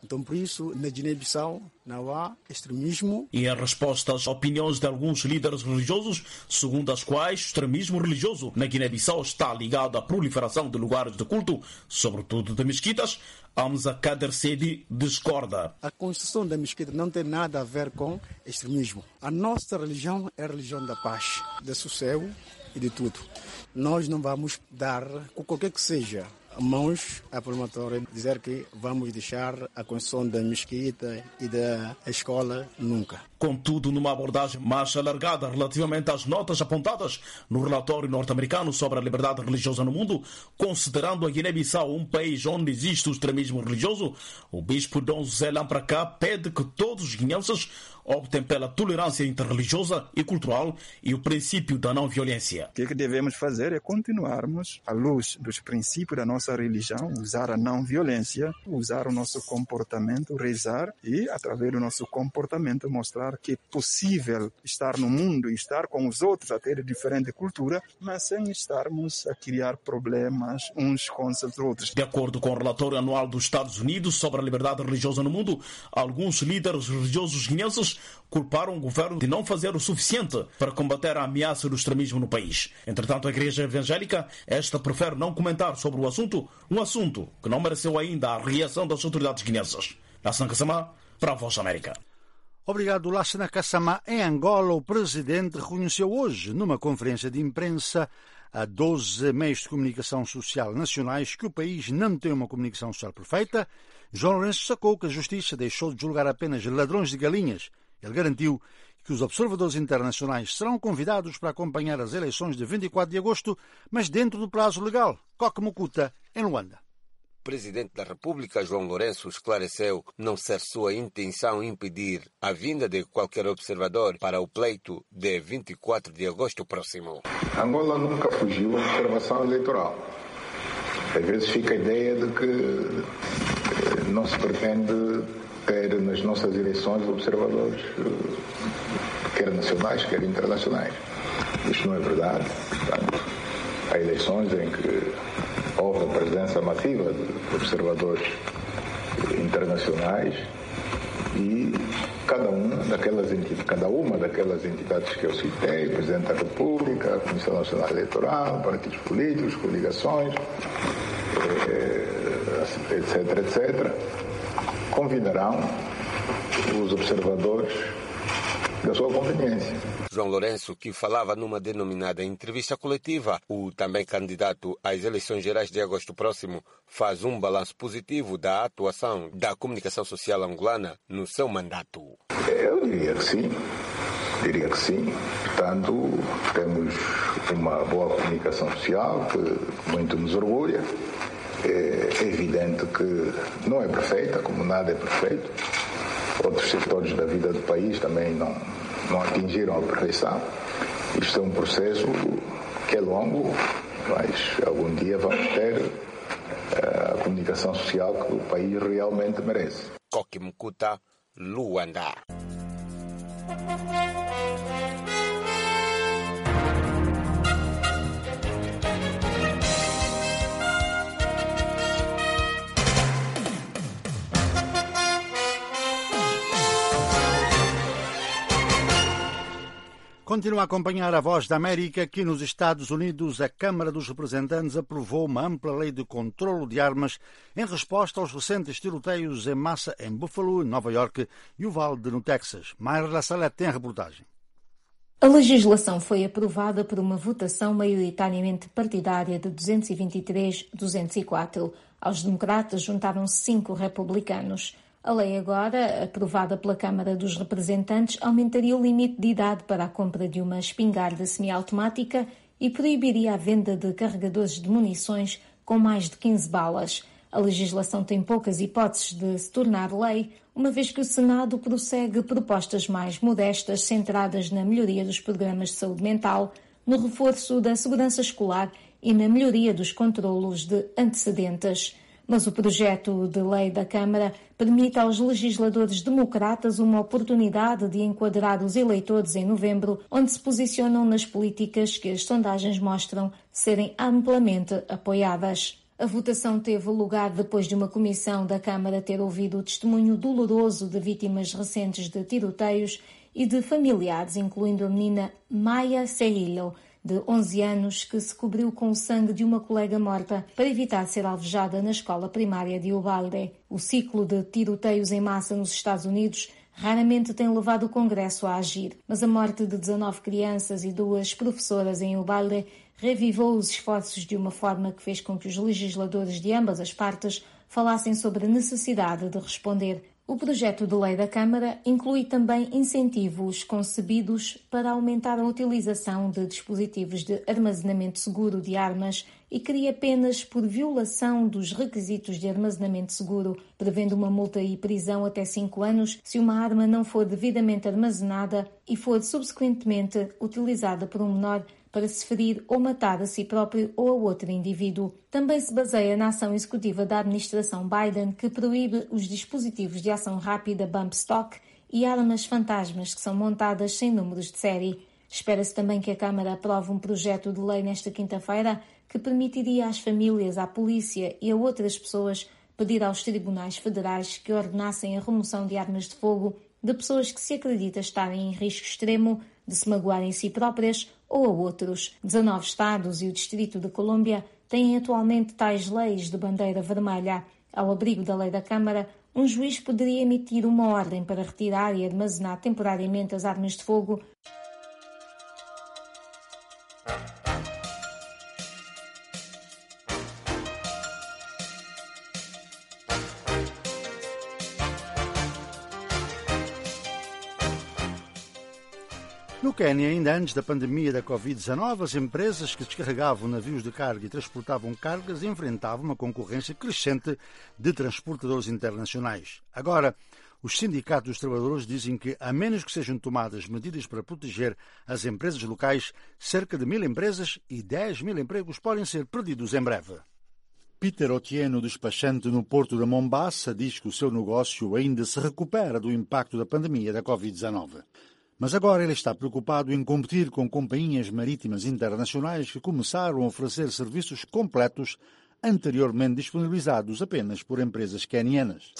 Então, por isso, na Guiné-Bissau não há extremismo. E em resposta às opiniões de alguns líderes religiosos, segundo as quais o extremismo religioso na Guiné-Bissau está ligado à proliferação de lugares de culto, sobretudo de mesquitas, Hamza Kader Sedi discorda. A construção da mesquita não tem nada a ver com extremismo. A nossa religião é a religião da paz, do sossego e de tudo. Nós não vamos dar, qualquer que seja, mãos à promotora dizer que vamos deixar a construção da mesquita e da escola nunca. Contudo, numa abordagem mais alargada relativamente às notas apontadas no relatório norte-americano sobre a liberdade religiosa no mundo, considerando a Guiné-Bissau um país onde existe o extremismo religioso, o bispo Dom José Lampracá pede que todos os guineenses optem pela tolerância interreligiosa e cultural e o princípio da não-violência. O que, é que devemos fazer é continuarmos, à luz dos princípios da nossa religião, usar a não-violência, usar o nosso comportamento, rezar e, através do nosso comportamento, mostrar que é possível estar no mundo e estar com os outros, até de diferente cultura, mas sem estarmos a criar problemas uns com os outros. De acordo com o relatório anual dos Estados Unidos sobre a liberdade religiosa no mundo, alguns líderes religiosos guineenses culparam o governo de não fazer o suficiente para combater a ameaça do extremismo no país. Entretanto, a Igreja Evangélica, esta prefere não comentar sobre o assunto, um assunto que não mereceu ainda a reação das autoridades guineenses. Lassana Kassamá, para a Voz da América. Obrigado, Lassana Kassamá. Em Angola, o presidente reconheceu hoje, numa conferência de imprensa a doze meios de comunicação social nacionais, que o país não tem uma comunicação social perfeita. João Lourenço sacou que a Justiça deixou de julgar apenas ladrões de galinhas. Ele garantiu que os observadores internacionais serão convidados para acompanhar as eleições de vinte e quatro de agosto, mas dentro do prazo legal. Coque Mukuta, em Luanda. O Presidente da República, João Lourenço, esclareceu não ser sua intenção impedir a vinda de qualquer observador para o pleito de vinte e quatro de agosto próximo. Angola nunca fugiu à observação eleitoral. Às vezes fica a ideia de que não se pretende ter nas nossas eleições observadores, quer nacionais, quer internacionais. Isto não é verdade. Portanto, há eleições em que houve a presença massiva de observadores internacionais e cada uma daquelas entidades, cada uma daquelas entidades que eu citei, o Presidente da República, a Comissão Nacional Eleitoral, partidos políticos, coligações, etc, etcétera, convidarão os observadores da sua conveniência. João Lourenço, que falava numa denominada entrevista coletiva, o também candidato às eleições gerais de agosto próximo, faz um balanço positivo da atuação da comunicação social angolana no seu mandato. Eu diria que sim, diria que sim. Portanto, temos uma boa comunicação social que muito nos orgulha. É evidente que não é perfeita, como nada é perfeito. Outros setores da vida do país também não, não atingiram a perfeição. Isto é um processo que é longo, mas algum dia vamos ter a comunicação social que o país realmente merece. Coque Mukuta, Luanda. Continua a acompanhar a Voz da América. Aqui nos Estados Unidos, a Câmara dos Representantes aprovou uma ampla lei de controlo de armas em resposta aos recentes tiroteios em massa em Buffalo, Nova York e Uvalde, no Texas. Mayra Lassalete tem a reportagem. A legislação foi aprovada por uma votação maioritariamente partidária de duzentos e vinte e três a duzentos e quatro. Aos democratas juntaram-se cinco republicanos. A lei agora, aprovada pela Câmara dos Representantes, aumentaria o limite de idade para a compra de uma espingarda semiautomática e proibiria a venda de carregadores de munições com mais de quinze balas. A legislação tem poucas hipóteses de se tornar lei, uma vez que o Senado prossegue propostas mais modestas centradas na melhoria dos programas de saúde mental, no reforço da segurança escolar e na melhoria dos controlos de antecedentes. Mas o projeto de lei da Câmara permite aos legisladores democratas uma oportunidade de enquadrar os eleitores em novembro, onde se posicionam nas políticas que as sondagens mostram serem amplamente apoiadas. A votação teve lugar depois de uma comissão da Câmara ter ouvido o testemunho doloroso de vítimas recentes de tiroteios e de familiares, incluindo a menina Maya Cerrillo, de onze anos, que se cobriu com o sangue de uma colega morta para evitar ser alvejada na escola primária de Uvalde. O ciclo de tiroteios em massa nos Estados Unidos raramente tem levado o Congresso a agir, mas a morte de dezanove crianças e duas professoras em Uvalde revivou os esforços de uma forma que fez com que os legisladores de ambas as partes falassem sobre a necessidade de responder. O projeto de lei da Câmara inclui também incentivos concebidos para aumentar a utilização de dispositivos de armazenamento seguro de armas e cria penas por violação dos requisitos de armazenamento seguro, prevendo uma multa e prisão até cinco anos se uma arma não for devidamente armazenada e for subsequentemente utilizada por um menor para se ferir ou matar a si próprio ou a outro indivíduo. Também se baseia na ação executiva da administração Biden, que proíbe os dispositivos de ação rápida bump stock e armas fantasmas que são montadas sem números de série. Espera-se também que a Câmara aprove um projeto de lei nesta quinta-feira que permitiria às famílias, à polícia e a outras pessoas pedir aos tribunais federais que ordenassem a remoção de armas de fogo de pessoas que se acredita estarem em risco extremo de se magoarem a si próprias ou a outros. dezanove estados e o Distrito de Colômbia têm atualmente tais leis de bandeira vermelha. Ao abrigo da lei da Câmara, um juiz poderia emitir uma ordem para retirar e armazenar temporariamente as armas de fogo. No Quênia, ainda antes da pandemia da covid dezanove, as empresas que descarregavam navios de carga e transportavam cargas enfrentavam uma concorrência crescente de transportadores internacionais. Agora, os sindicatos dos trabalhadores dizem que, a menos que sejam tomadas medidas para proteger as empresas locais, cerca de mil empresas e dez mil empregos podem ser perdidos em breve. Peter Otieno, despachante no porto de Mombasa, diz que o seu negócio ainda se recupera do impacto da pandemia da covid dezanove. Mas agora ele está preocupado em competir com companhias marítimas internacionais que começaram a oferecer serviços completos anteriormente disponibilizados apenas por empresas quenianas.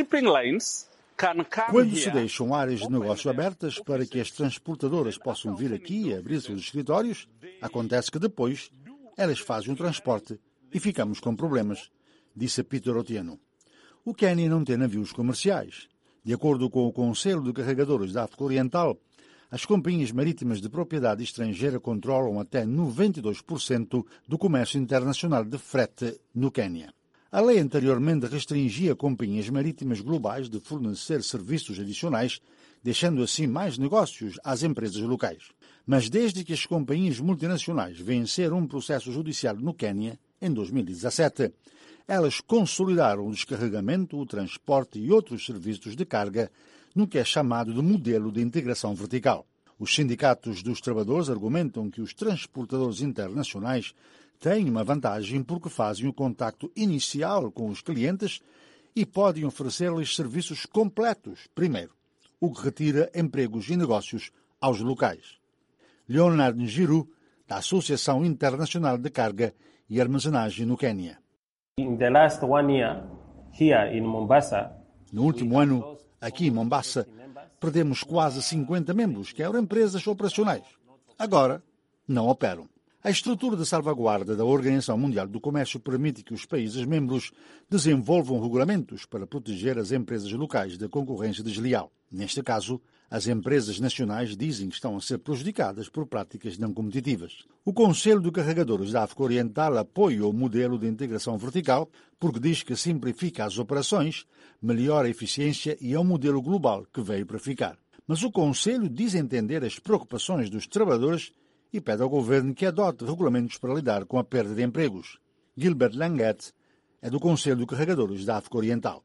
Quando se deixam áreas de negócio abertas para que as transportadoras possam vir aqui e abrir seus escritórios, acontece que depois elas fazem o transporte e ficamos com problemas, disse Peter Otieno. O Quênia não tem navios comerciais. De acordo com o Conselho de Carregadores da África Oriental, as companhias marítimas de propriedade estrangeira controlam até noventa e dois por cento do comércio internacional de frete no Quênia. A lei anteriormente restringia companhias marítimas globais de fornecer serviços adicionais, deixando assim mais negócios às empresas locais. Mas desde que as companhias multinacionais venceram um processo judicial no Quênia, em dois mil e dezassete, elas consolidaram o descarregamento, o transporte e outros serviços de carga no que é chamado de modelo de integração vertical. Os sindicatos dos trabalhadores argumentam que os transportadores internacionais têm uma vantagem porque fazem o contacto inicial com os clientes e podem oferecer-lhes serviços completos primeiro, o que retira empregos e negócios aos locais. Leonard Njiru, da Associação Internacional de Carga e Armazenagem no Quênia. In the last one year, here in Mombasa, no último ano, aqui em Mombasa, perdemos quase cinquenta membros que eram empresas operacionais. Agora, não operam. A estrutura de salvaguarda da Organização Mundial do Comércio permite que os países membros desenvolvam regulamentos para proteger as empresas locais da concorrência desleal. Neste caso, as empresas nacionais dizem que estão a ser prejudicadas por práticas não competitivas. O Conselho de Carregadores da África Oriental apoia o modelo de integração vertical porque diz que simplifica as operações, melhora a eficiência e é um modelo global que veio para ficar. Mas o Conselho diz entender as preocupações dos trabalhadores e pede ao governo que adote regulamentos para lidar com a perda de empregos. Gilbert Langet é do Conselho de Carregadores da África Oriental.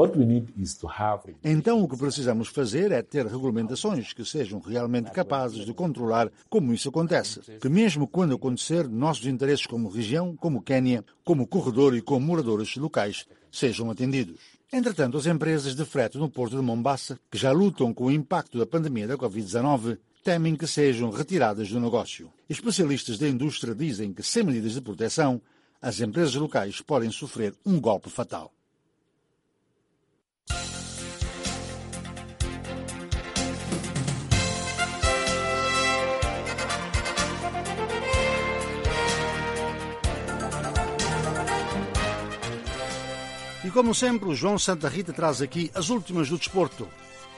Então, o que precisamos fazer é ter regulamentações que sejam realmente capazes de controlar como isso acontece. Que mesmo quando acontecer, nossos interesses como região, como Quênia, como corredor e como moradores locais sejam atendidos. Entretanto, as empresas de frete no porto de Mombasa, que já lutam com o impacto da pandemia da covid dezanove, temem que sejam retiradas do negócio. Especialistas da indústria dizem que, sem medidas de proteção, as empresas locais podem sofrer um golpe fatal. E como sempre, o João Santa Rita traz aqui as últimas do desporto.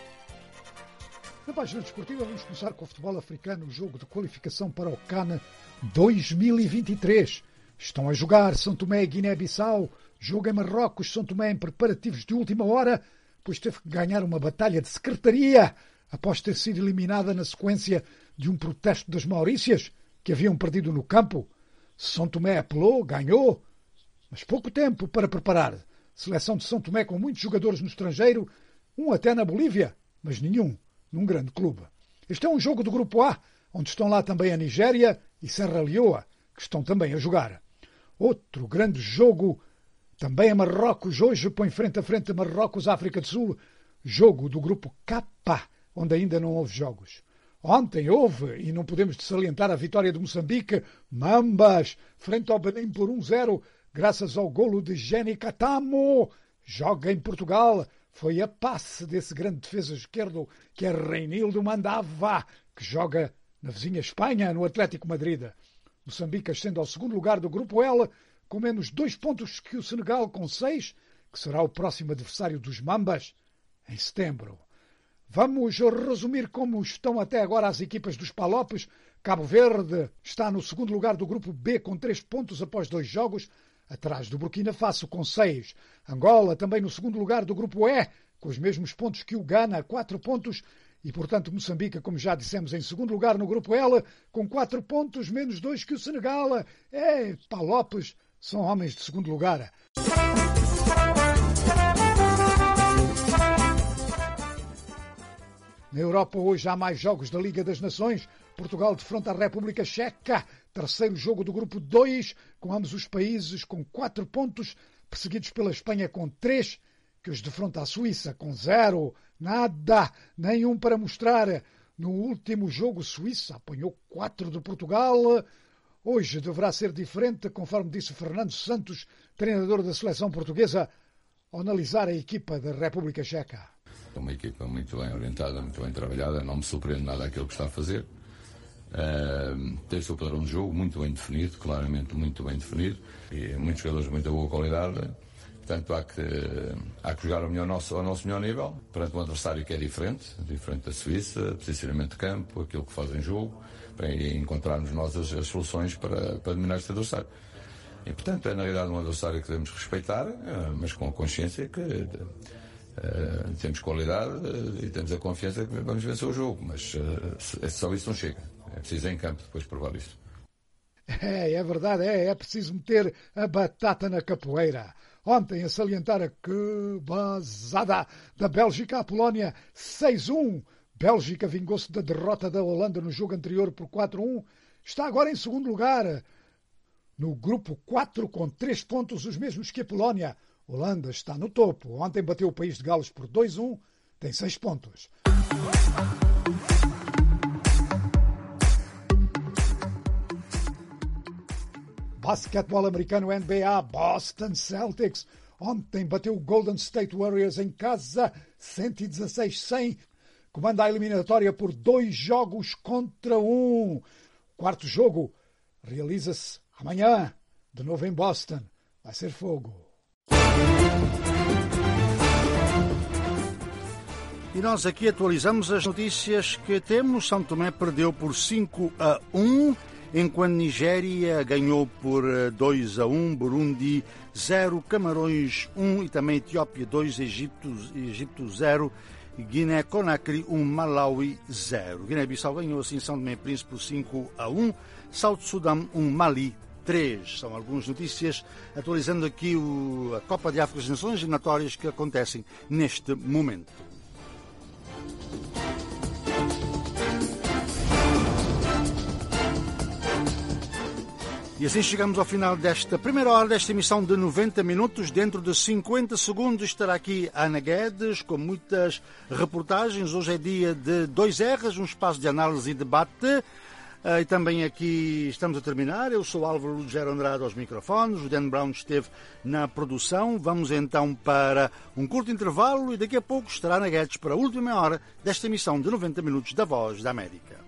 Na página desportiva vamos começar com o futebol africano, o jogo de qualificação para o CAN dois mil e vinte e três. Estão a jogar São Tomé e Guiné-Bissau, jogo em Marrocos, São Tomé em preparativos de última hora, pois teve que ganhar uma batalha de secretaria após ter sido eliminada na sequência de um protesto das Maurícias, que haviam perdido no campo. São Tomé apelou, ganhou, mas pouco tempo para preparar. Seleção de São Tomé com muitos jogadores no estrangeiro, um até na Bolívia, mas nenhum num grande clube. Este é um jogo do Grupo A, onde estão lá também a Nigéria e Serra Leoa, que estão também a jogar. Outro grande jogo, também a Marrocos, hoje põe frente a frente Marrocos-África do Sul, jogo do Grupo K, onde ainda não houve jogos. Ontem houve, e não podemos salientar a vitória de Moçambique, Mambas, frente ao Benin por um zero, graças ao golo de Jenny Catamo. Joga em Portugal. Foi a passe desse grande defesa esquerdo, que é Reinildo Mandava, que joga na vizinha Espanha, no Atlético Madrid. Moçambique ascende ao segundo lugar do Grupo L, com menos dois pontos que o Senegal, com seis, que será o próximo adversário dos Mambas, em setembro. Vamos resumir como estão até agora as equipas dos Palopes. Cabo Verde está no segundo lugar do Grupo B, com três pontos após dois jogos, atrás do Burkina Faso, com seis. Angola também no segundo lugar do Grupo E, com os mesmos pontos que o Ghana, quatro pontos. E, portanto, Moçambique, como já dissemos, em segundo lugar no Grupo L, com quatro pontos, menos dois que o Senegal. É, Palopes são homens de segundo lugar. Na Europa hoje há mais jogos da Liga das Nações. Portugal defronta a República Checa. Terceiro jogo do grupo dois, com ambos os países com quatro pontos, perseguidos pela Espanha com três, que os defronta a Suíça com zero. Nada, nenhum para mostrar. No último jogo, Suíça apanhou quatro de Portugal. Hoje deverá ser diferente, conforme disse Fernando Santos, treinador da seleção portuguesa, ao analisar a equipa da República Checa. É uma equipa muito bem orientada, muito bem trabalhada, não me surpreende nada aquilo que está a fazer. Uh, tem o seu padrão de jogo muito bem definido, claramente muito bem definido, e muitos jogadores de muita boa qualidade. Portanto, há que, há que jogar ao, melhor nosso, ao nosso melhor nível, perante um adversário que é diferente, diferente da Suíça, posicionamento de campo, aquilo que faz em jogo, para encontrarmos nós as, as soluções para, para dominar este adversário. E, portanto, é na realidade um adversário que devemos respeitar, mas com a consciência que uh, temos qualidade uh, e temos a confiança que vamos vencer o jogo, mas uh, só isso não chega. É preciso em campo depois provar isso. É, é verdade, é, é preciso meter a batata na capoeira. Ontem, a salientar a que basada da Bélgica à Polónia, seis a um. Bélgica vingou-se da derrota da Holanda no jogo anterior por quatro a um. Está agora em segundo lugar. No grupo quatro, com três pontos, os mesmos que a Polónia. Holanda está no topo. Ontem bateu o país de Gales por dois a um. Tem seis pontos. Basquetebol americano N B A, Boston Celtics. Ontem bateu o Golden State Warriors em casa, cento e dezasseis a cem. Comanda a eliminatória por dois jogos contra um. O quarto jogo realiza-se amanhã, de novo em Boston. Vai ser fogo. E nós aqui atualizamos as notícias que temos. São Tomé perdeu por cinco a um. Enquanto Nigéria ganhou por dois a um, Burundi zero, Camarões um e também Etiópia dois, Egito, Egito zero, Guiné-Conakry um, Malawi zero. Guiné-Bissau ganhou assim São Tomé e Príncipe por cinco a um, South Sudão um, Mali três. São algumas notícias atualizando aqui o, a Copa de África das Nações eliminatórias que acontecem neste momento. E assim chegamos ao final desta primeira hora desta emissão de noventa minutos. Dentro de cinquenta segundos estará aqui a Ana Guedes com muitas reportagens. Hoje é dia de dois R's, um espaço de análise e debate. E também aqui estamos a terminar. Eu sou Álvaro Lugero Andrade aos microfones, o Dan Brown esteve na produção. Vamos então para um curto intervalo e daqui a pouco estará na Guedes para a última hora desta emissão de noventa minutos da Voz da América.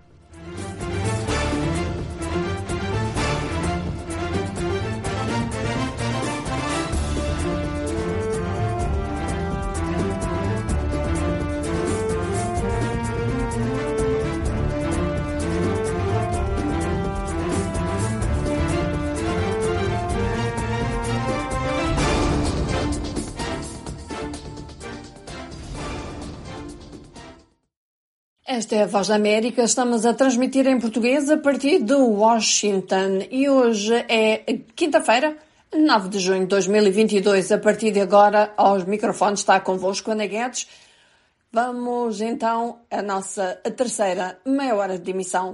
Esta é a Voz da América, estamos a transmitir em português a partir de Washington e hoje é quinta-feira, nove de junho de dois mil e vinte e dois. A partir de agora, aos microfones está convosco Ana Guedes. Vamos então à nossa terceira meia hora de emissão.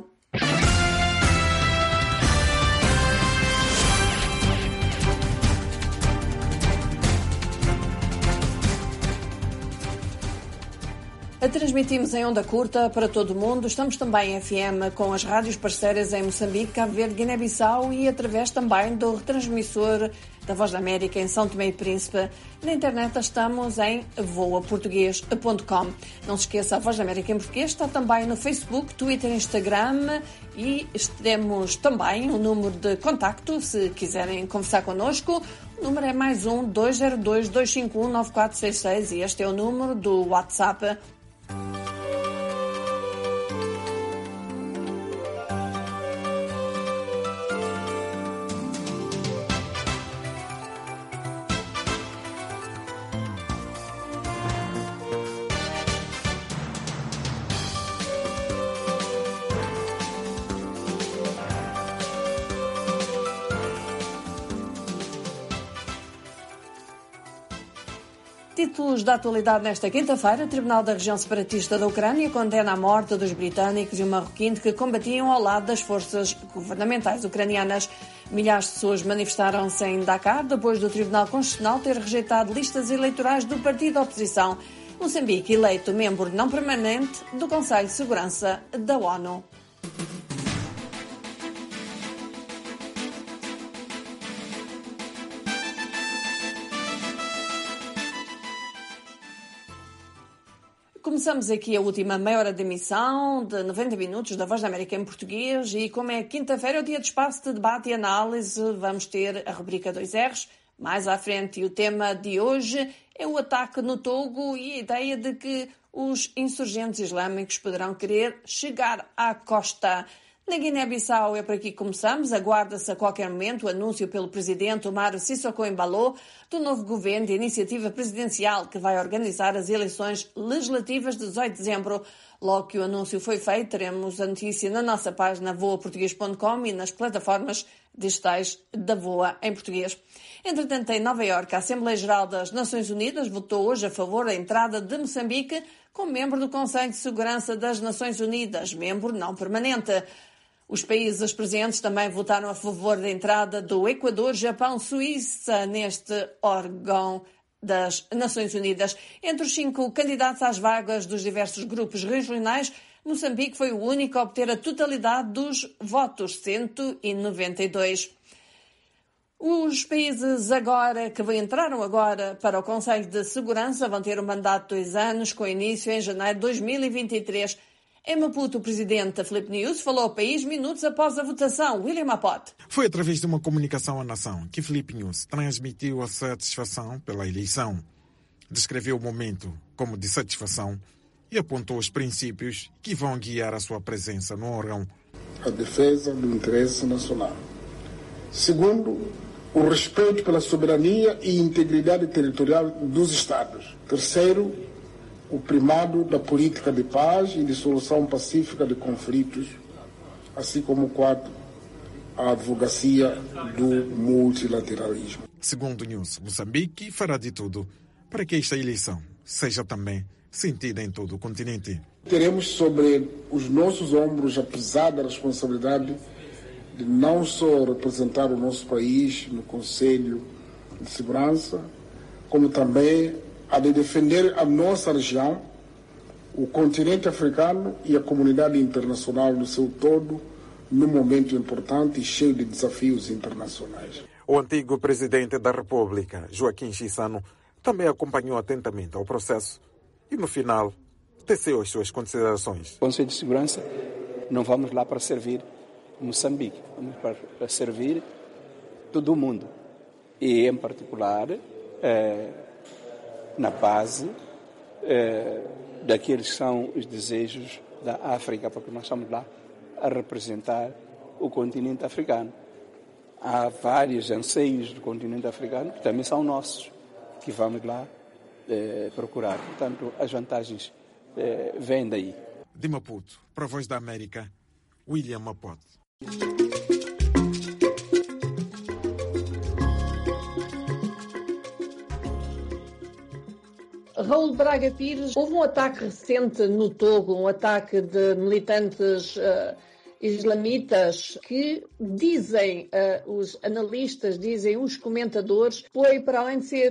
Transmitimos em onda curta para todo o mundo. Estamos também em F M com as rádios parceiras em Moçambique, Cabo Verde, Guiné-Bissau e através também do retransmissor da Voz da América em São Tomé e Príncipe. Na internet estamos em voa português ponto com. Não se esqueça, a Voz da América em português está também no Facebook, Twitter, Instagram e temos também um número de contacto se quiserem conversar connosco. O número é mais um dois zero dois, dois cinco um, nove quatro seis seis e este é o número do WhatsApp. Títulos da atualidade nesta quinta-feira. O Tribunal da Região Separatista da Ucrânia condena a morte dos britânicos e um marroquino que combatiam ao lado das forças governamentais ucranianas. Milhares de pessoas manifestaram-se em Dakar depois do Tribunal Constitucional ter rejeitado listas eleitorais do partido da oposição. Moçambique eleito membro não permanente do Conselho de Segurança da ONU. Começamos aqui a última meia hora de emissão de noventa minutos da Voz da América em português e como é quinta-feira, é o dia de espaço de debate e análise, vamos ter a rubrica dois R's mais à frente e o tema de hoje é o ataque no Togo e a ideia de que os insurgentes islâmicos poderão querer chegar à costa. Na Guiné-Bissau é por aqui que começamos. Aguarda-se a qualquer momento o anúncio pelo presidente Umaro Sissoko Embalo do novo governo de iniciativa presidencial que vai organizar as eleições legislativas de dezoito de dezembro. Logo que o anúncio foi feito, teremos a notícia na nossa página voa português ponto com e nas plataformas digitais da Voa em português. Entretanto, em Nova Iorque, a Assembleia Geral das Nações Unidas votou hoje a favor da entrada de Moçambique como membro do Conselho de Segurança das Nações Unidas, membro não permanente. Os países presentes também votaram a favor da entrada do Equador, Japão, Suíça neste órgão das Nações Unidas. Entre os cinco candidatos às vagas dos diversos grupos regionais, Moçambique foi o único a obter a totalidade dos votos, cento e noventa e dois. Os países agora que entraram agora para o Conselho de Segurança vão ter um mandato de dois anos, com início em janeiro de dois mil e vinte e três. Em Maputo, o presidente da Filipe News falou ao país minutos após a votação. William Apote. Foi através de uma comunicação à nação que Filipe News transmitiu a satisfação pela eleição. Descreveu o momento como de satisfação e apontou os princípios que vão guiar a sua presença no órgão. A defesa do interesse nacional. Segundo, o respeito pela soberania e integridade territorial dos Estados. Terceiro, o primado da política de paz e de solução pacífica de conflitos, assim como, quarto, a advocacia do multilateralismo. Segundo News, Moçambique fará de tudo para que esta eleição seja também sentida em todo o continente. Teremos sobre os nossos ombros a pesada responsabilidade de não só representar o nosso país no Conselho de Segurança, como também a de defender a nossa região, o continente africano e a comunidade internacional no seu todo, num momento importante e cheio de desafios internacionais. O antigo presidente da República, Joaquim Chissano, também acompanhou atentamente o processo e, no final, teceu as suas considerações. Conselho de Segurança, não vamos lá para servir Moçambique, vamos para servir todo o mundo. E, em particular, eh, na base eh, daqueles que são os desejos da África, porque nós estamos lá a representar o continente africano. Há vários anseios do continente africano que também são nossos, que vamos lá eh, procurar. Portanto, as vantagens eh, vêm daí. De Maputo, para a Voz da América, William Mapote. Raul Braga Pires, houve um ataque recente no Togo, um ataque de militantes uh, islamitas que dizem, uh, os analistas, dizem os comentadores, foi para além de ser,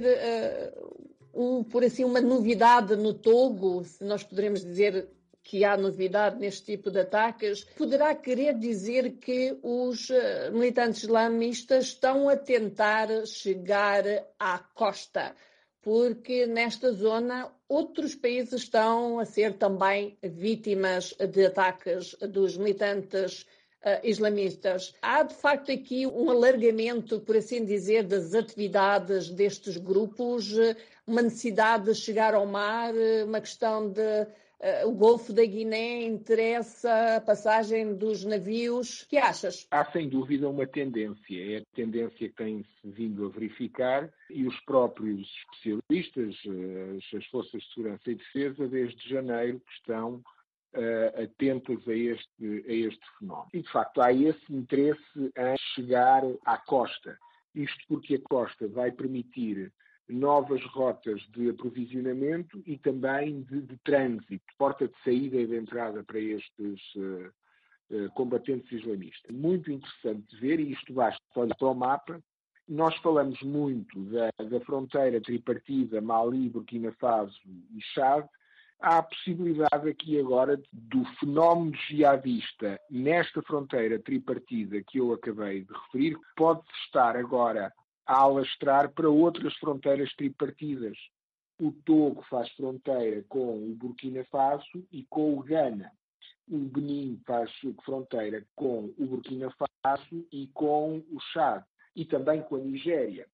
uh, um, por assim, uma novidade no Togo, se nós poderemos dizer que há novidade neste tipo de ataques, poderá querer dizer que os uh, militantes islamistas estão a tentar chegar à costa, porque nesta zona outros países estão a ser também vítimas de ataques dos militantes uh, islamistas. Há, de facto, aqui um alargamento, por assim dizer, das atividades destes grupos, uma necessidade de chegar ao mar, uma questão de... Uh, o Golfo da Guiné interessa a passagem dos navios. O que achas? Há sem dúvida uma tendência, é a tendência que tem-se vindo a verificar e os próprios especialistas, as, as Forças de Segurança e Defesa, desde janeiro que estão uh, atentas a este, a este fenómeno. E de facto há esse interesse em chegar à costa, isto porque a costa vai permitir novas rotas de aprovisionamento e também de, de trânsito, porta de saída e de entrada para estes uh, uh, combatentes islamistas. Muito interessante de ver, e isto basta olhar para o mapa. Nós falamos muito da, da fronteira tripartida Mali, Burkina Faso e Chad. Há a possibilidade aqui agora do fenómeno jihadista nesta fronteira tripartida que eu acabei de referir, pode estar agora a alastrar para outras fronteiras tripartidas. O Togo faz fronteira com o Burkina Faso e com o Ghana. O Benin faz fronteira com o Burkina Faso e com o Chad. E também com a Nigéria.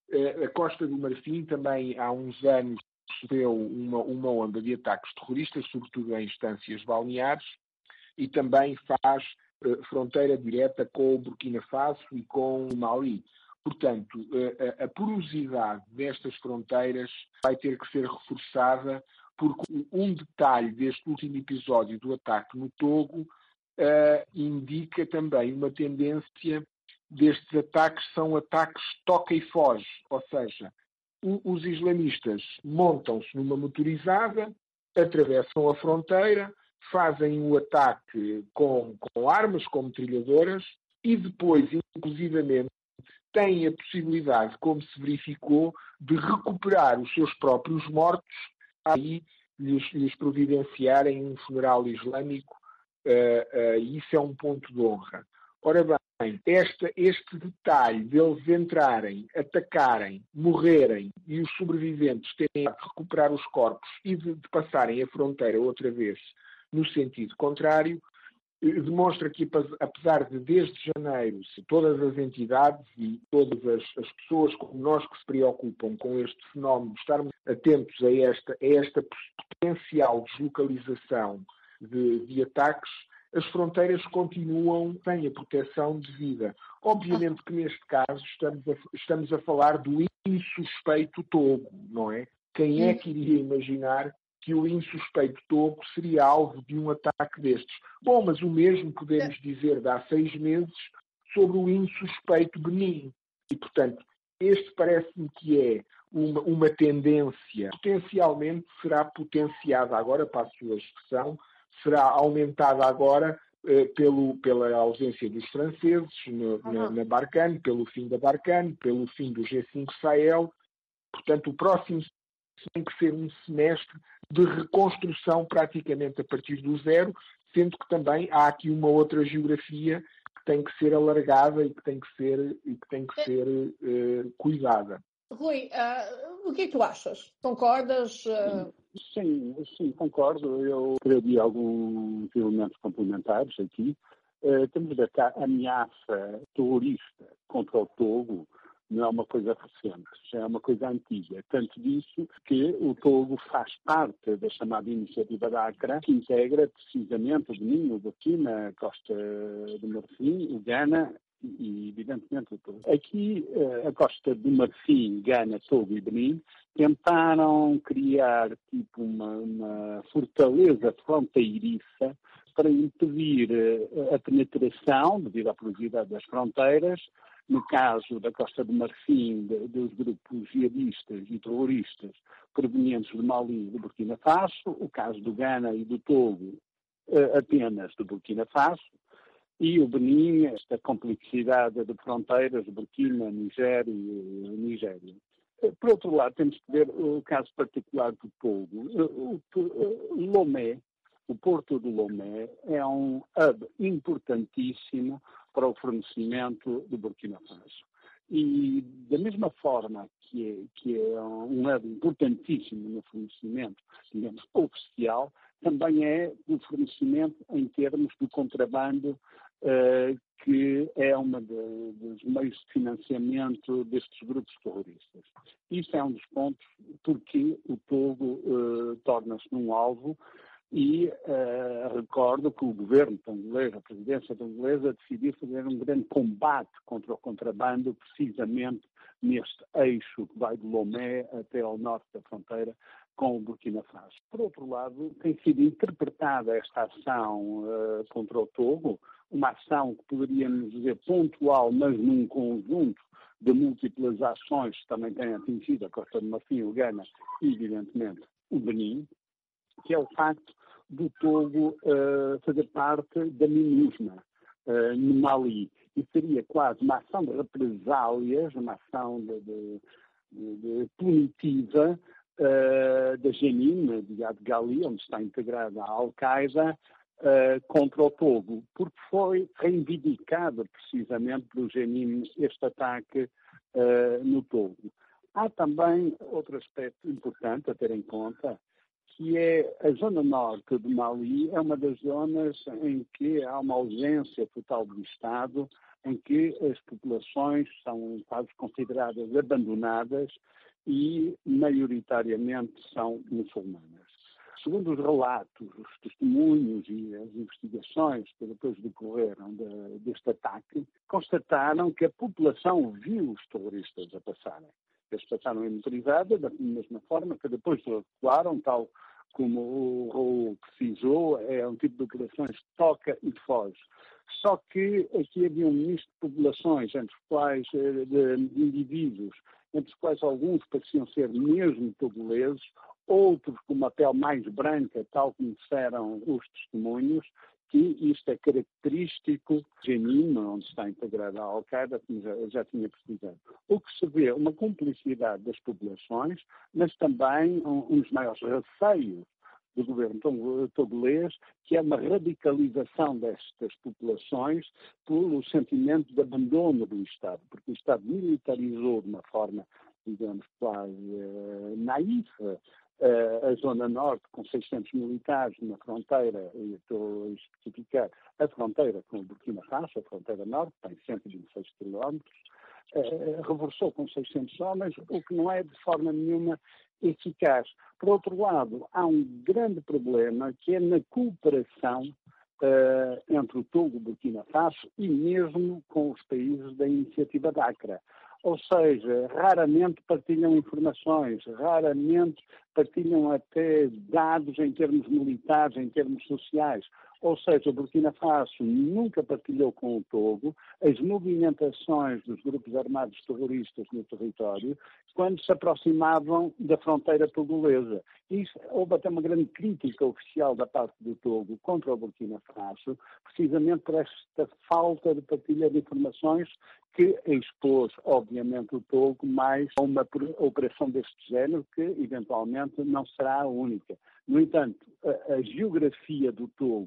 A Costa do Marfim também há uns anos recebeu uma, uma onda de ataques terroristas, sobretudo em instâncias balneares, e também faz uh, fronteira direta com o Burkina Faso e com o Mali. Portanto, a, a porosidade destas fronteiras vai ter que ser reforçada, porque um detalhe deste último episódio do ataque no Togo uh, indica também uma tendência destes ataques, são ataques toca e foge, ou seja, o, os islamistas montam-se numa motorizada, atravessam a fronteira, fazem o ataque com, com armas, com metralhadoras, e depois, inclusivamente, têm a possibilidade, como se verificou, de recuperar os seus próprios mortos, aí lhes, lhes providenciarem um funeral islâmico, uh, uh, e isso é um ponto de honra. Ora bem, esta, este detalhe deles entrarem, atacarem, morrerem e os sobreviventes terem de recuperar os corpos e de, de passarem a fronteira outra vez no sentido contrário, demonstra que, apesar de, desde janeiro, todas as entidades e todas as, as pessoas como nós que se preocupam com este fenómeno, estarmos atentos a esta, a esta potencial deslocalização de, de ataques, as fronteiras continuam sem a proteção devida. Obviamente que, neste caso, estamos a, estamos a falar do insuspeito Togo, não é? Quem é que iria imaginar que o insuspeito Togo seria alvo de um ataque destes? Bom, mas o mesmo podemos dizer de há seis meses sobre o insuspeito Benin. E, portanto, este parece-me que é uma, uma tendência, potencialmente será potenciada agora, para a sua expressão, será aumentada agora eh, pelo, pela ausência dos franceses no, na, na Barkhane, pelo fim da Barkhane, pelo fim do G cinco Sahel. Portanto, o próximo tem que ser um semestre de reconstrução praticamente a partir do zero, sendo que também há aqui uma outra geografia que tem que ser alargada e que tem que ser, e que tem que ser uh, cuidada. Rui, uh, o que é que tu achas? Concordas? Uh... Sim, sim, concordo. Eu creio alguns elementos complementares aqui. Uh, temos de ver que a ameaça terrorista contra o Togo não é uma coisa recente, já é uma coisa antiga. Tanto disso que o Togo faz parte da chamada Iniciativa da Accra, que integra precisamente o Benin, o Burkina, a Costa do Marfim, o Ghana e, evidentemente, o Togo. Aqui, a Costa do Marfim, Ghana, Togo e Benin tentaram criar tipo uma, uma fortaleza fronteiriça para impedir a penetração, devido à porosidade das fronteiras, no caso da Costa do Marfim, de, dos grupos jihadistas e terroristas provenientes de Mali e do Burkina Faso, o caso do Ghana e do Togo, apenas do Burkina Faso, e o Benin, esta complexidade de fronteiras, Burkina, Nigéria e Nigéria. Por outro lado, temos que ver o caso particular do Togo. O, o, Lomé, o Porto de Lomé, é um hub importantíssimo para o fornecimento do Burkina Faso. E da mesma forma que é, que é um hub importantíssimo no fornecimento, digamos, oficial, também é o fornecimento em termos do contrabando, uh, que é um dos meios de financiamento destes grupos terroristas. Isso é um dos pontos porque o Togo uh, torna-se num alvo. E uh, recordo que o governo tongolês, a presidência tongolesa, decidiu fazer um grande combate contra o contrabando precisamente neste eixo que vai de Lomé até ao norte da fronteira com o Burkina Faso. Por outro lado, tem sido interpretada esta ação uh, contra o Togo, uma ação que poderíamos dizer pontual, mas num conjunto de múltiplas ações que também têm atingido a Costa do Marfim, o Ghana e, evidentemente, o Benin, que é o facto do Togo uh, fazer parte da MINUSMA, uh, no Mali. E seria quase uma ação de represálias, uma ação de, de, de, de punitiva uh, da Jenin, de Yad Gali, onde está integrada a Al-Qaeda, uh, contra o Togo, porque foi reivindicado precisamente pelo Jenin este ataque uh, no Togo. Há também outro aspecto importante a ter em conta, que é a zona norte de Mali, é uma das zonas em que há uma ausência total do Estado, em que as populações são quase consideradas abandonadas e, maioritariamente, são muçulmanas. Segundo os relatos, os testemunhos e as investigações que depois decorreram de, deste ataque, constataram que a população viu os terroristas a passarem. Eles passaram imotorizados, da mesma forma que depois recuaram, tal como o Raul precisou, é um tipo de operações que toca e foge. Só que aqui havia um misto de populações, entre os quais, de indivíduos, entre os quais alguns pareciam ser mesmo togoleses, outros com uma pele mais branca, tal como disseram os testemunhos, que isto é característico de Jenin, onde está integrada a Al-Qaeda, como já, já tinha precisado. O que se vê, uma cumplicidade das populações, mas também um, um dos maiores receios do governo togolês, que é uma radicalização destas populações pelo sentimento de abandono do Estado, porque o Estado militarizou de uma forma, digamos, quase uh, naif, Uh, a zona norte com seiscentos militares na fronteira, e estou a especificar, a fronteira com o Burkina Faso, a fronteira norte, tem cento e vinte e seis quilómetros, uh, reforçou com seiscentos homens, o que não é de forma nenhuma eficaz. Por outro lado, há um grande problema que é na cooperação uh, entre o Togo e o Burkina Faso e mesmo com os países da Iniciativa da Accra. Ou seja, raramente partilham informações, raramente partilham até dados em termos militares, em termos sociais. Ou seja, o Burkina Faso nunca partilhou com o Togo as movimentações dos grupos armados terroristas no território quando se aproximavam da fronteira togolesa. Isso, houve até uma grande crítica oficial da parte do Togo contra o Burkina Faso, precisamente por esta falta de partilha de informações que expôs, obviamente, o Togo mais a uma operação deste género, que eventualmente não será a única. No entanto, a, a geografia do Togo,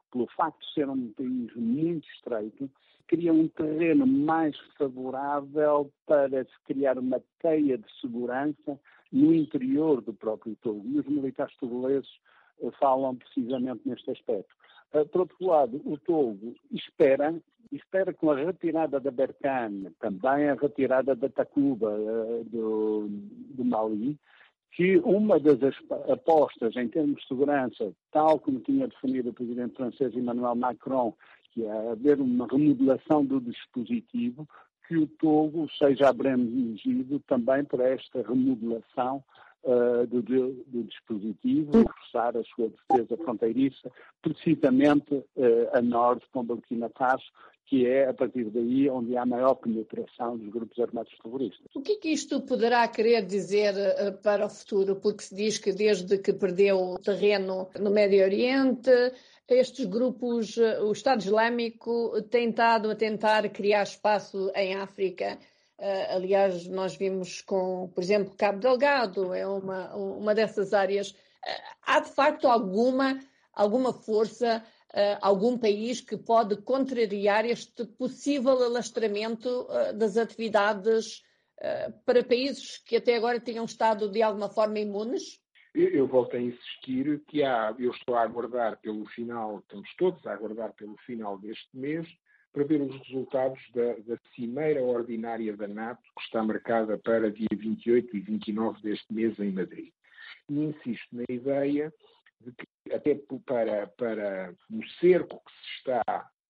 pelo facto de ser um país muito estreito, cria um terreno mais favorável para se criar uma teia de segurança no interior do próprio Togo. E os militares togoleses falam precisamente neste aspecto. Por outro lado, o Togo espera, espera com a retirada da Berkane, também a retirada da Takuba do, do Mali, que uma das apostas em termos de segurança, tal como tinha definido o presidente francês Emmanuel Macron, que é haver uma remodelação do dispositivo, que o Togo seja abrangido também por esta remodelação uh, do, do dispositivo, reforçar a sua defesa fronteiriça, precisamente uh, a norte com Burkina Faso, que é a partir daí onde há maior penetração dos grupos armados terroristas. O que é que isto poderá querer dizer uh, para o futuro? Porque se diz que desde que perdeu o terreno no Médio Oriente, estes grupos, uh, o Estado Islâmico, tem estado a tentar criar espaço em África. Uh, aliás, nós vimos com, por exemplo, Cabo Delgado, é uma, uma dessas áreas. Uh, há de facto alguma, alguma força, Uh, algum país que pode contrariar este possível alastramento uh, das atividades uh, para países que até agora tinham estado de alguma forma imunes? Eu, eu volto a insistir que há, eu estou a aguardar pelo final, estamos todos a aguardar pelo final deste mês, para ver os resultados da, da Cimeira Ordinária da NATO, que está marcada para dia vinte e oito e vinte e nove deste mês em Madrid. E insisto na ideia de que até para, para o cerco que se está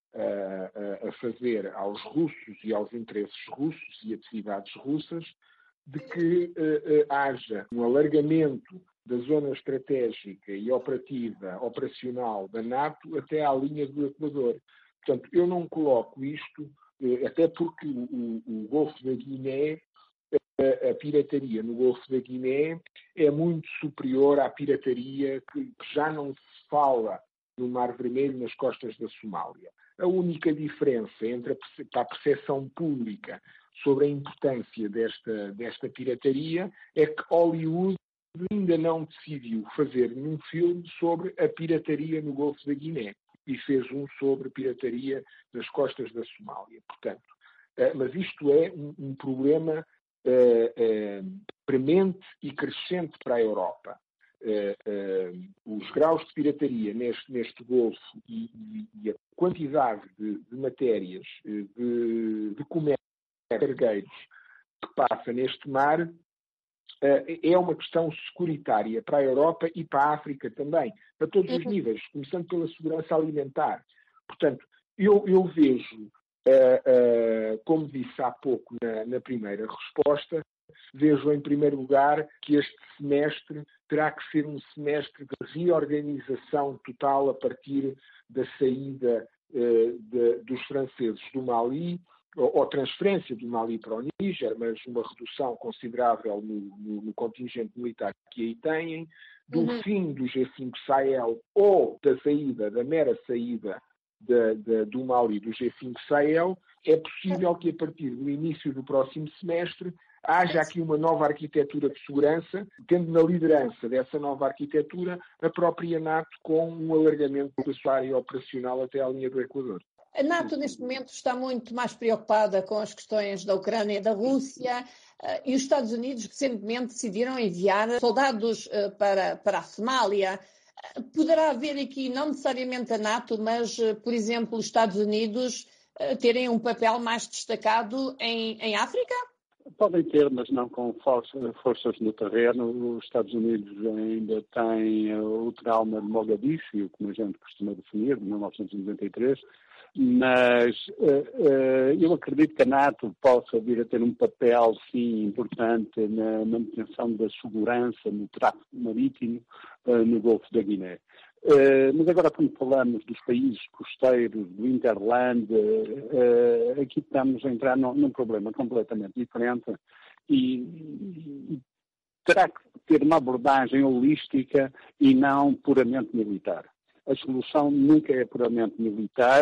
uh, a fazer aos russos e aos interesses russos e atividades russas, de que uh, uh, haja um alargamento da zona estratégica e operativa, operacional da NATO até à linha do Equador. Portanto, eu não coloco isto, uh, até porque o, o Golfo da Guiné, a pirataria no Golfo da Guiné é muito superior à pirataria que já não se fala no Mar Vermelho, nas costas da Somália. A única diferença entre a percepção pública sobre a importância desta, desta pirataria é que Hollywood ainda não decidiu fazer nenhum filme sobre a pirataria no Golfo da Guiné e fez um sobre pirataria nas costas da Somália. Portanto, mas isto é um, um problema Uh, uh, premente e crescente para a Europa. Uh, uh, os graus de pirataria neste, neste Golfo e, e, e a quantidade de, de matérias, de, de comércio cargueiros que passa neste mar uh, é uma questão securitária para a Europa e para a África também, para todos os níveis, começando pela segurança alimentar. Portanto, eu, eu vejo Uh, uh, como disse há pouco na, na primeira resposta, vejo em primeiro lugar que este semestre terá que ser um semestre de reorganização total a partir da saída uh, de, dos franceses do Mali, ou, ou transferência do Mali para o Níger, mas uma redução considerável no, no, no contingente militar que aí têm, do uhum. fim do G cinco Sahel ou da saída, da mera saída Da, da, do Mali do G cinco Sahel, é possível que a partir do início do próximo semestre haja aqui uma nova arquitetura de segurança, tendo na liderança dessa nova arquitetura a própria NATO com um alargamento da sua área operacional até à linha do Equador. A NATO, neste momento, está muito mais preocupada com as questões da Ucrânia e da Rússia, uh, e os Estados Unidos recentemente decidiram enviar soldados uh, para, para a Somália. Poderá haver aqui, não necessariamente a NATO, mas, por exemplo, os Estados Unidos terem um papel mais destacado em, em África? Podem ter, mas não com força, forças no terreno. Os Estados Unidos ainda têm o trauma de Mogadishu, como a gente costuma definir, de mil novecentos e noventa e três, mas uh, uh, eu acredito que a NATO possa vir a ter um papel, sim, importante na manutenção da segurança no tráfego marítimo uh, no Golfo da Guiné. Uh, mas agora, quando falamos dos países costeiros, do Interland, uh, aqui estamos a entrar num, num problema completamente diferente e, e terá que ter uma abordagem holística e não puramente militar. a solução nunca é puramente militar,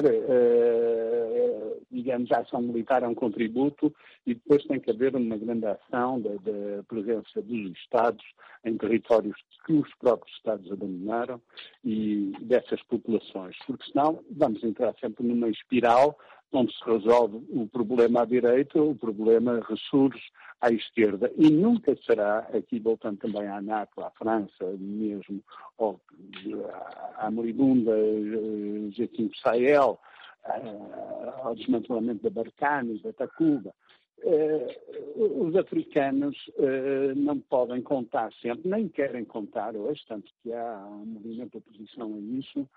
uh, digamos, a ação militar é um contributo e depois tem que haver uma grande ação da, da presença dos Estados em territórios que os próprios Estados abandonaram e dessas populações, porque senão vamos entrar sempre numa espiral onde se resolve o problema à direita, o problema ressurge à esquerda. E nunca será, aqui voltando também à NATO, à França mesmo, ou à moribunda G cinco Sahel, ao desmantelamento da Barkhane, da Takuba, os africanos não podem contar sempre, nem querem contar hoje, tanto que há um movimento de oposição a isso,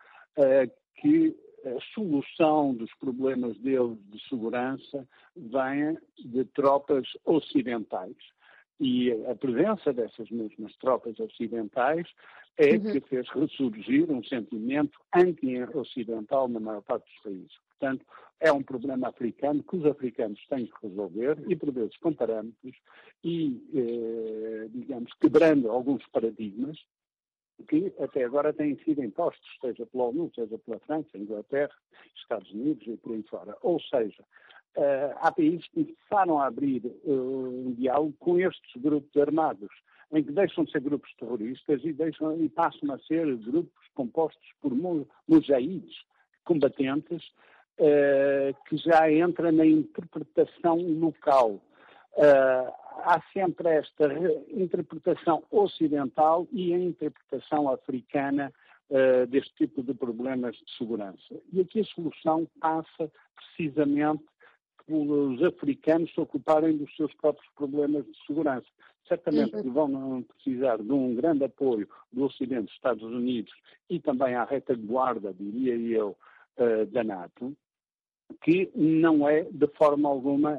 que a solução dos problemas deles de segurança vem de tropas ocidentais. E a presença dessas mesmas tropas ocidentais é uhum. que fez ressurgir um sentimento anti-ocidental na maior parte dos países. Portanto, é um problema africano que os africanos têm que resolver e, por vezes, com parâmetros e, eh, digamos, quebrando alguns paradigmas que até agora têm sido impostos, seja pela ONU, seja pela França, Inglaterra, Estados Unidos e por aí fora. Ou seja, uh, há países que começaram a abrir uh, um diálogo com estes grupos armados, em que deixam de ser grupos terroristas e, deixam, e passam a ser grupos compostos por mujahides, combatentes, uh, que já entra na interpretação local. Uh, há sempre esta interpretação ocidental e a interpretação africana uh, deste tipo de problemas de segurança. E aqui a solução passa precisamente pelos africanos se ocuparem dos seus próprios problemas de segurança. Certamente que vão precisar de um grande apoio do Ocidente, dos Estados Unidos e também à retaguarda, diria eu, uh, da NATO, que não é de forma alguma,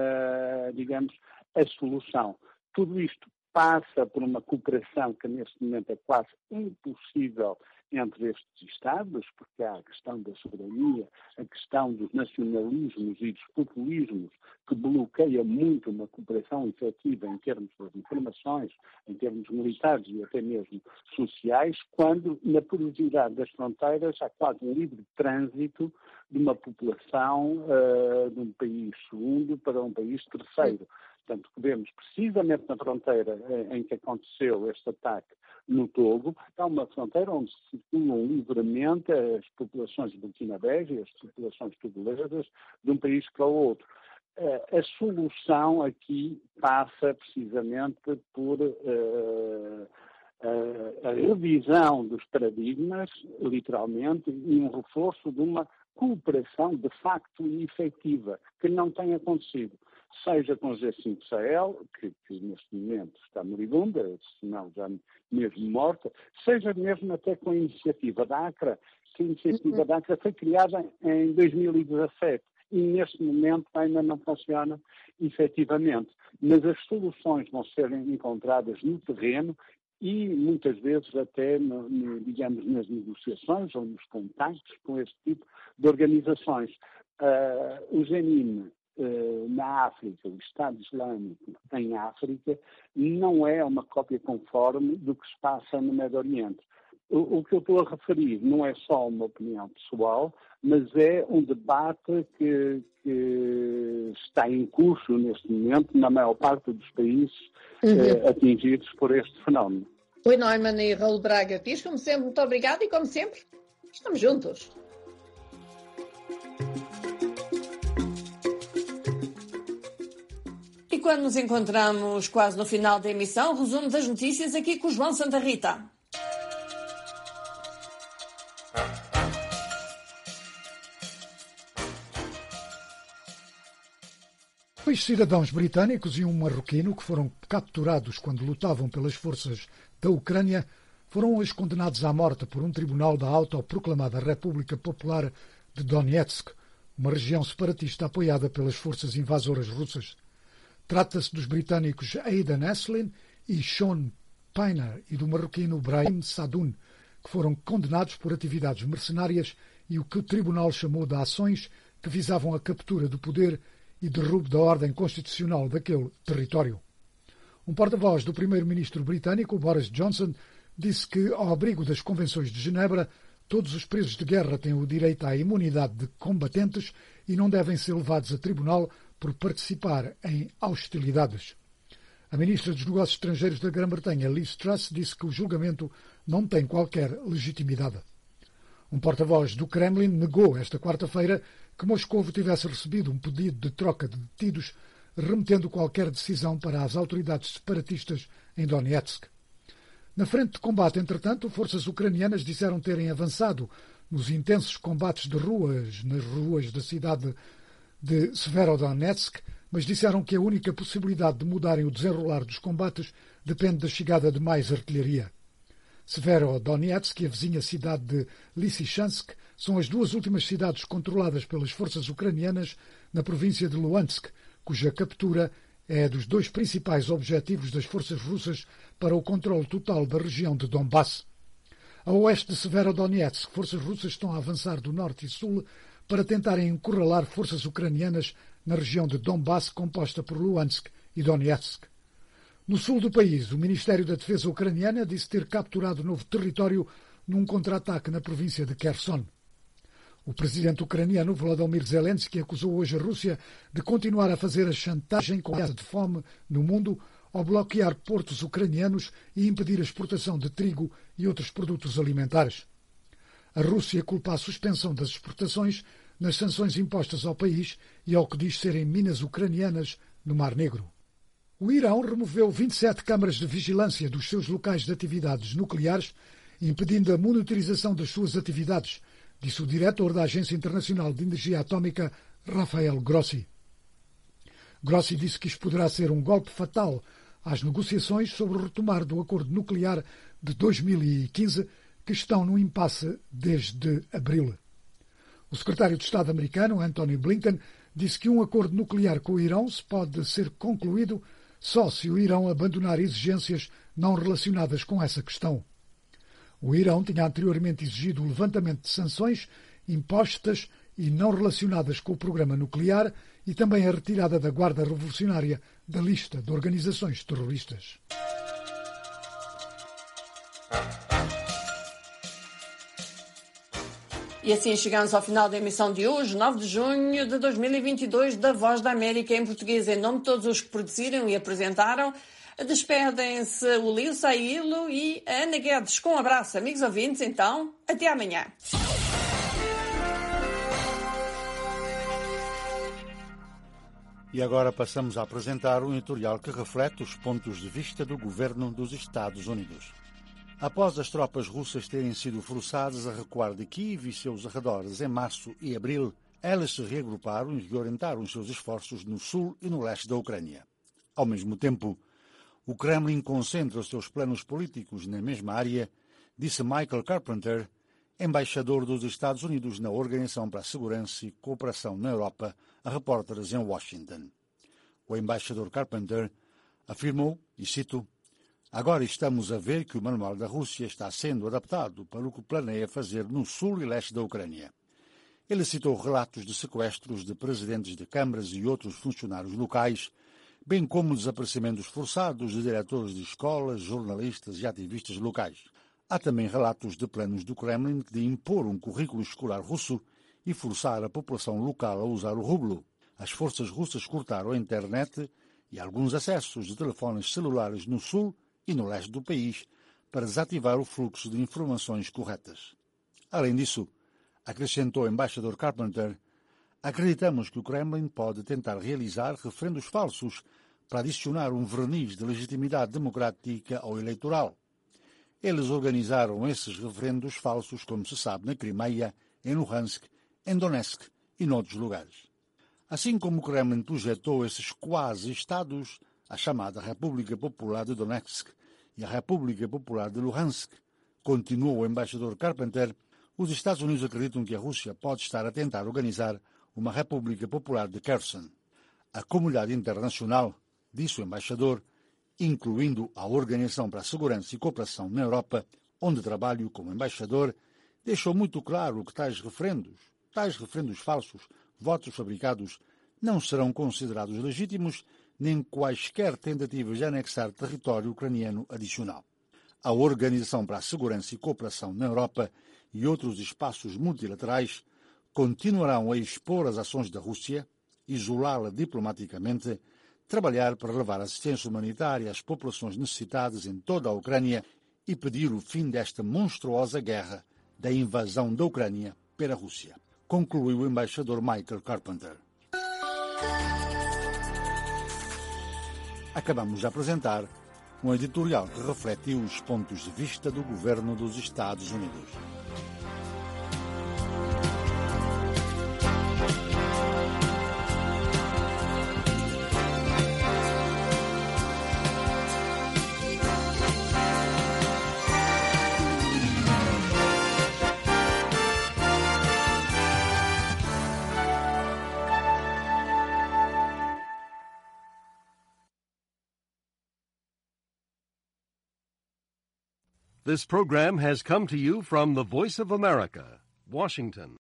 uh, digamos, a solução. Tudo isto passa por uma cooperação que neste momento é quase impossível entre estes Estados, porque há a questão da soberania, a questão dos nacionalismos e dos populismos, que bloqueia muito uma cooperação efetiva em termos das informações, em termos militares e até mesmo sociais, quando na porosidade das fronteiras há quase um livre trânsito de uma população uh, de um país segundo para um país terceiro. Portanto, vemos precisamente na fronteira em que aconteceu este ataque no Togo, há uma fronteira onde circulam livremente as populações burkinabés e as populações togolesas de um país para o outro. A solução aqui passa precisamente por uh, a, a revisão dos paradigmas, literalmente, e um reforço de uma cooperação de facto e efetiva, que não tem acontecido. Seja com o G cinco Sahel, que, que neste momento está moribunda, se não já mesmo morta, seja mesmo até com a iniciativa da ACRA, que a iniciativa da ACRA foi criada em dois mil e dezassete e neste momento ainda não funciona efetivamente. Mas as soluções vão ser encontradas no terreno e muitas vezes até, no, no, digamos, nas negociações ou nos contactos com este tipo de organizações. Uh, o Jenin na África, o Estado Islâmico em África, não é uma cópia conforme do que se passa no Médio Oriente. O, o que eu estou a referir não é só uma opinião pessoal, mas é um debate que, que está em curso neste momento na maior parte dos países uhum. eh, atingidos por este fenómeno. Rui Neumann e Raul Braga Pires, como sempre, muito obrigado e como sempre, estamos juntos. E quando nos encontramos quase no final da emissão, resumo das notícias aqui com o João Santa Rita. Dois cidadãos britânicos e um marroquino que foram capturados quando lutavam pelas forças da Ucrânia foram hoje condenados à morte por um tribunal da autoproclamada República Popular de Donetsk, uma região separatista apoiada pelas forças invasoras russas. Trata-se dos britânicos Aidan Aslin e Sean Payner e do marroquino Brahim Sadoun, que foram condenados por atividades mercenárias e o que o tribunal chamou de ações que visavam a captura do poder e derrubo da ordem constitucional daquele território. Um porta-voz do primeiro-ministro britânico, Boris Johnson, disse que, ao abrigo das Convenções de Genebra, Todos os presos de guerra têm o direito à imunidade de combatentes e não devem ser levados a tribunal por participar em hostilidades. A ministra dos Negócios Estrangeiros da Grã-Bretanha, Liz Truss, disse que o julgamento não tem qualquer legitimidade. Um porta-voz do Kremlin negou esta quarta-feira que Moscovo tivesse recebido um pedido de troca de detidos, remetendo qualquer decisão para as autoridades separatistas em Donetsk. Na frente de combate, entretanto, forças ucranianas disseram terem avançado nos intensos combates de ruas nas ruas da cidade de Severodonetsk, mas disseram que a única possibilidade de mudarem o desenrolar dos combates depende da chegada de mais artilharia. Severodonetsk e a vizinha cidade de Lysychansk são as duas últimas cidades controladas pelas forças ucranianas na província de Luhansk, cuja captura é dos dois principais objetivos das forças russas para o controle total da região de Donbass. A oeste de Severodonetsk, forças russas estão a avançar do norte e sul para tentarem encurralar forças ucranianas na região de Donbass, composta por Luhansk e Donetsk. No sul do país, o Ministério da Defesa ucraniana disse ter capturado novo território num contra-ataque na província de Kherson. O presidente ucraniano Volodymyr Zelensky acusou hoje a Rússia de continuar a fazer a chantagem com a ameaça de fome no mundo ao bloquear portos ucranianos e impedir a exportação de trigo e outros produtos alimentares. A Rússia culpa a suspensão das exportações nas sanções impostas ao país e ao que diz serem minas ucranianas no Mar Negro. O Irão removeu vinte e sete câmaras de vigilância dos seus locais de atividades nucleares, impedindo a monitorização das suas atividades, disse o diretor da Agência Internacional de Energia Atómica, Rafael Grossi. Grossi disse que isto poderá ser um golpe fatal às negociações sobre o retomar do acordo nuclear de dois mil e quinze, que estão no impasse desde abril. O secretário de Estado americano, Antony Blinken, disse que um acordo nuclear com o Irão se pode ser concluído só se o Irão abandonar exigências não relacionadas com essa questão. O Irão tinha anteriormente exigido o levantamento de sanções impostas e não relacionadas com o programa nuclear e também a retirada da Guarda Revolucionária da lista de organizações terroristas. E assim chegamos ao final da emissão de hoje, nove de junho de dois mil e vinte e dois, da Voz da América em português. Em nome de todos os que produziram e apresentaram, despedem-se o Lio Sailo e a Ana Guedes. Com um abraço, amigos ouvintes, então, até amanhã. E agora passamos a apresentar um editorial que reflete os pontos de vista do governo dos Estados Unidos. Após as tropas russas terem sido forçadas a recuar de Kiev e seus arredores em março e abril, elas se reagruparam e reorientaram os seus esforços no sul e no leste da Ucrânia. Ao mesmo tempo, o Kremlin concentra os seus planos políticos na mesma área, disse Michael Carpenter, embaixador dos Estados Unidos na Organização para a Segurança e Cooperação na Europa, a repórteres em Washington. O embaixador Carpenter afirmou, e cito, agora estamos a ver que o manual da Rússia está sendo adaptado para o que planeia fazer no sul e leste da Ucrânia. Ele citou relatos de sequestros de presidentes de câmaras e outros funcionários locais, bem como desaparecimentos forçados de diretores de escolas, jornalistas e ativistas locais. Há também relatos de planos do Kremlin de impor um currículo escolar russo e forçar a população local a usar o rublo. As forças russas cortaram a internet e alguns acessos de telefones celulares no sul e no leste do país para desativar o fluxo de informações corretas. Além disso, acrescentou o embaixador Carpenter, acreditamos que o Kremlin pode tentar realizar referendos falsos para adicionar um verniz de legitimidade democrática ao eleitoral. Eles organizaram esses referendos falsos, como se sabe, na Crimeia, em Luhansk, em Donetsk e noutros lugares. Assim como o Kremlin projetou esses quase-estados, a chamada República Popular de Donetsk e a República Popular de Luhansk, continuou o embaixador Carpenter, os Estados Unidos acreditam que a Rússia pode estar a tentar organizar uma República Popular de Kherson. A comunidade internacional, disse o embaixador, incluindo a Organização para a Segurança e Cooperação na Europa, onde trabalho como embaixador, deixou muito claro que tais referendos, tais referendos falsos, votos fabricados, não serão considerados legítimos nem quaisquer tentativas de anexar território ucraniano adicional. A Organização para a Segurança e Cooperação na Europa e outros espaços multilaterais continuarão a expor as ações da Rússia, isolá-la diplomaticamente, trabalhar para levar assistência humanitária às populações necessitadas em toda a Ucrânia e pedir o fim desta monstruosa guerra da invasão da Ucrânia pela Rússia, concluiu o embaixador Michael Carpenter. Acabamos de apresentar um editorial que refletiu os pontos de vista do governo dos Estados Unidos. This program has come to you from the Voice of America, Washington.